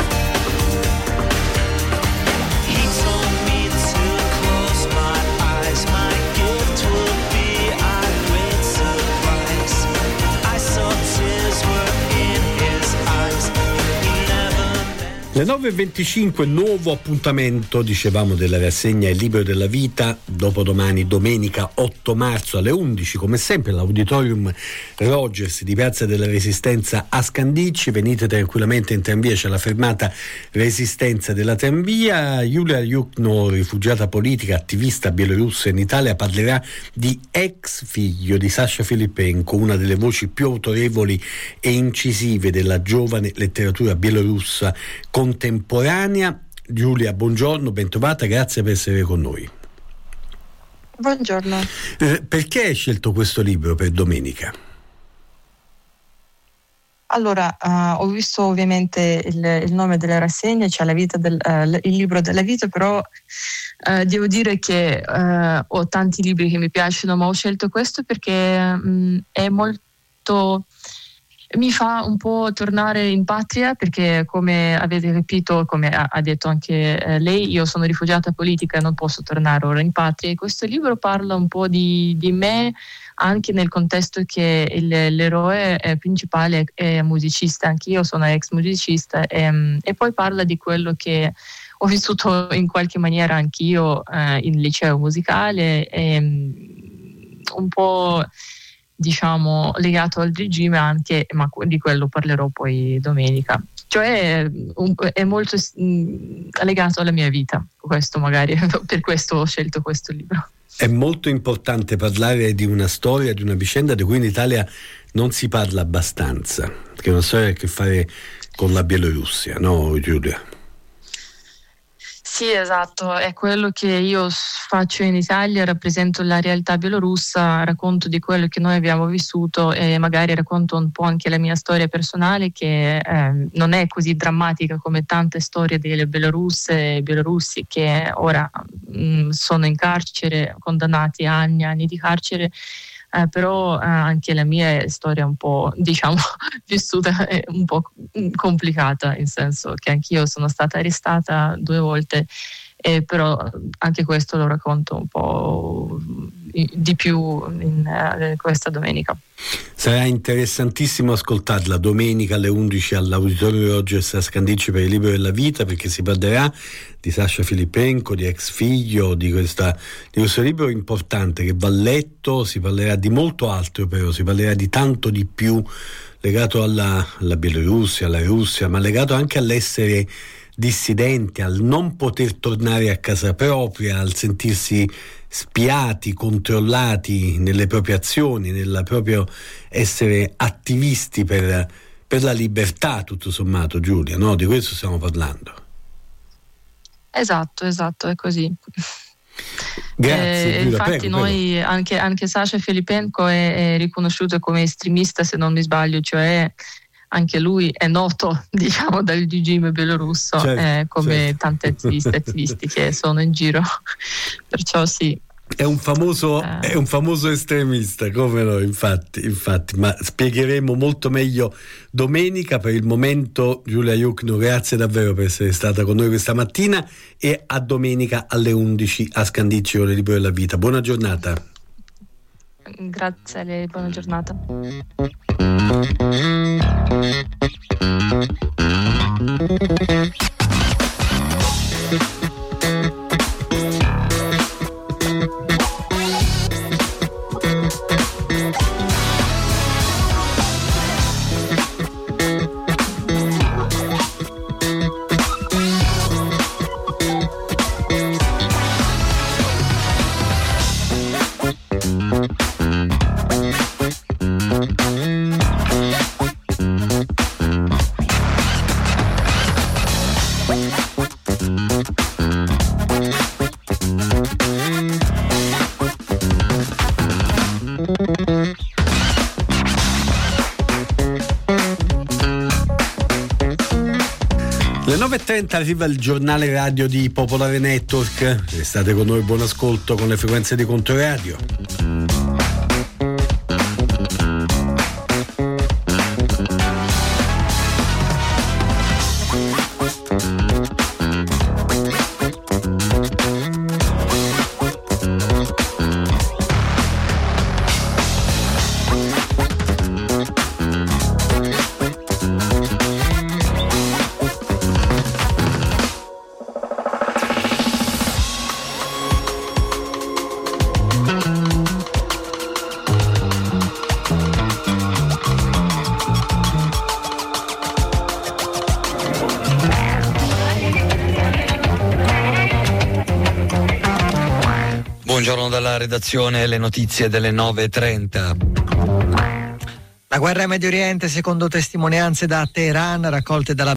He told me to close my eyes, my gift will be a great surprise. I saw tears were in his eyes. He never Le 9.25, nuovo appuntamento, dicevamo, della rassegna Il libro della vita, dopodomani domenica 8 marzo alle 11, come sempre all'Auditorium Rogers di Piazza della Resistenza a Scandicci. Venite tranquillamente in tranvia, c'è la fermata Resistenza della tranvia. Yulia Yukno, rifugiata politica, attivista bielorussa in Italia, parlerà di ex figlio di Sasha Filippenko, una delle voci più autorevoli e incisive della giovane letteratura bielorussa contemporanea. Giulia, buongiorno, bentrovata, grazie per essere con noi. Buongiorno. Perché hai scelto questo libro per domenica? Allora, ho visto ovviamente il nome della rassegna, cioè il libro della vita, però devo dire che ho tanti libri che mi piacciono, ma ho scelto questo perché è molto... mi fa un po' tornare in patria, perché come avete capito, come ha detto anche lei, io sono rifugiata politica e non posso tornare ora in patria, e questo libro parla un po' di me, anche nel contesto che l'eroe principale è musicista, anch'io sono ex musicista, e poi parla di quello che ho vissuto in qualche maniera anch'io in liceo musicale, un po' diciamo legato al regime anche, ma di quello parlerò poi domenica. Cioè è molto legato alla mia vita, questo magari, per questo ho scelto questo libro. È molto importante parlare di una storia, di una vicenda di cui in Italia non si parla abbastanza, che è una storia che ha a che fare con la Bielorussia, no Giulia? Sì, esatto, è quello che io faccio in Italia, rappresento la realtà bielorussa, racconto di quello che noi abbiamo vissuto e magari racconto un po' anche la mia storia personale, che non è così drammatica come tante storie delle bielorusse e bielorussi che ora sono in carcere, condannati a anni e anni di carcere. Però anche la mia è storia un po', diciamo, vissuta è un po' complicata, nel senso che anch'io sono stata arrestata 2 volte, però anche questo lo racconto un po' di più in questa domenica. Sarà interessantissimo ascoltarla domenica alle 11 all'Auditorio Rogers a Scandicci per il Libro della Vita, perché si parlerà di Sasha Filipenko, di ex figlio, di questo libro importante che va letto. Si parlerà di molto altro, però si parlerà di tanto di più legato alla Bielorussia, alla Russia, ma legato anche all'essere dissidenti, al non poter tornare a casa propria, al sentirsi spiati, controllati nelle proprie azioni, nel proprio essere attivisti per la libertà, tutto sommato, Giulia, no? Di questo stiamo parlando. Esatto, è così. Grazie, Giulia, infatti prego, noi anche Sasha Filipenko è riconosciuto come estremista, se non mi sbaglio, cioè anche lui è noto, diciamo, dal regime bielorusso, come tanti attivisti che sono in giro. Perciò sì. È un famoso estremista, come no, infatti, ma spiegheremo molto meglio domenica. Per il momento, Giulia Iucno, grazie davvero per essere stata con noi questa mattina, e a domenica alle 11 a Scandicci con il Libro della Vita. Buona giornata. Grazie a lei, buona giornata. Alle 9.30 arriva il giornale radio di Popolare Network. Restate con noi, buon ascolto con le frequenze di Controradio. Buongiorno dalla redazione, le notizie delle 9.30. La guerra in Medio Oriente, secondo testimonianze da Teheran raccolte dalla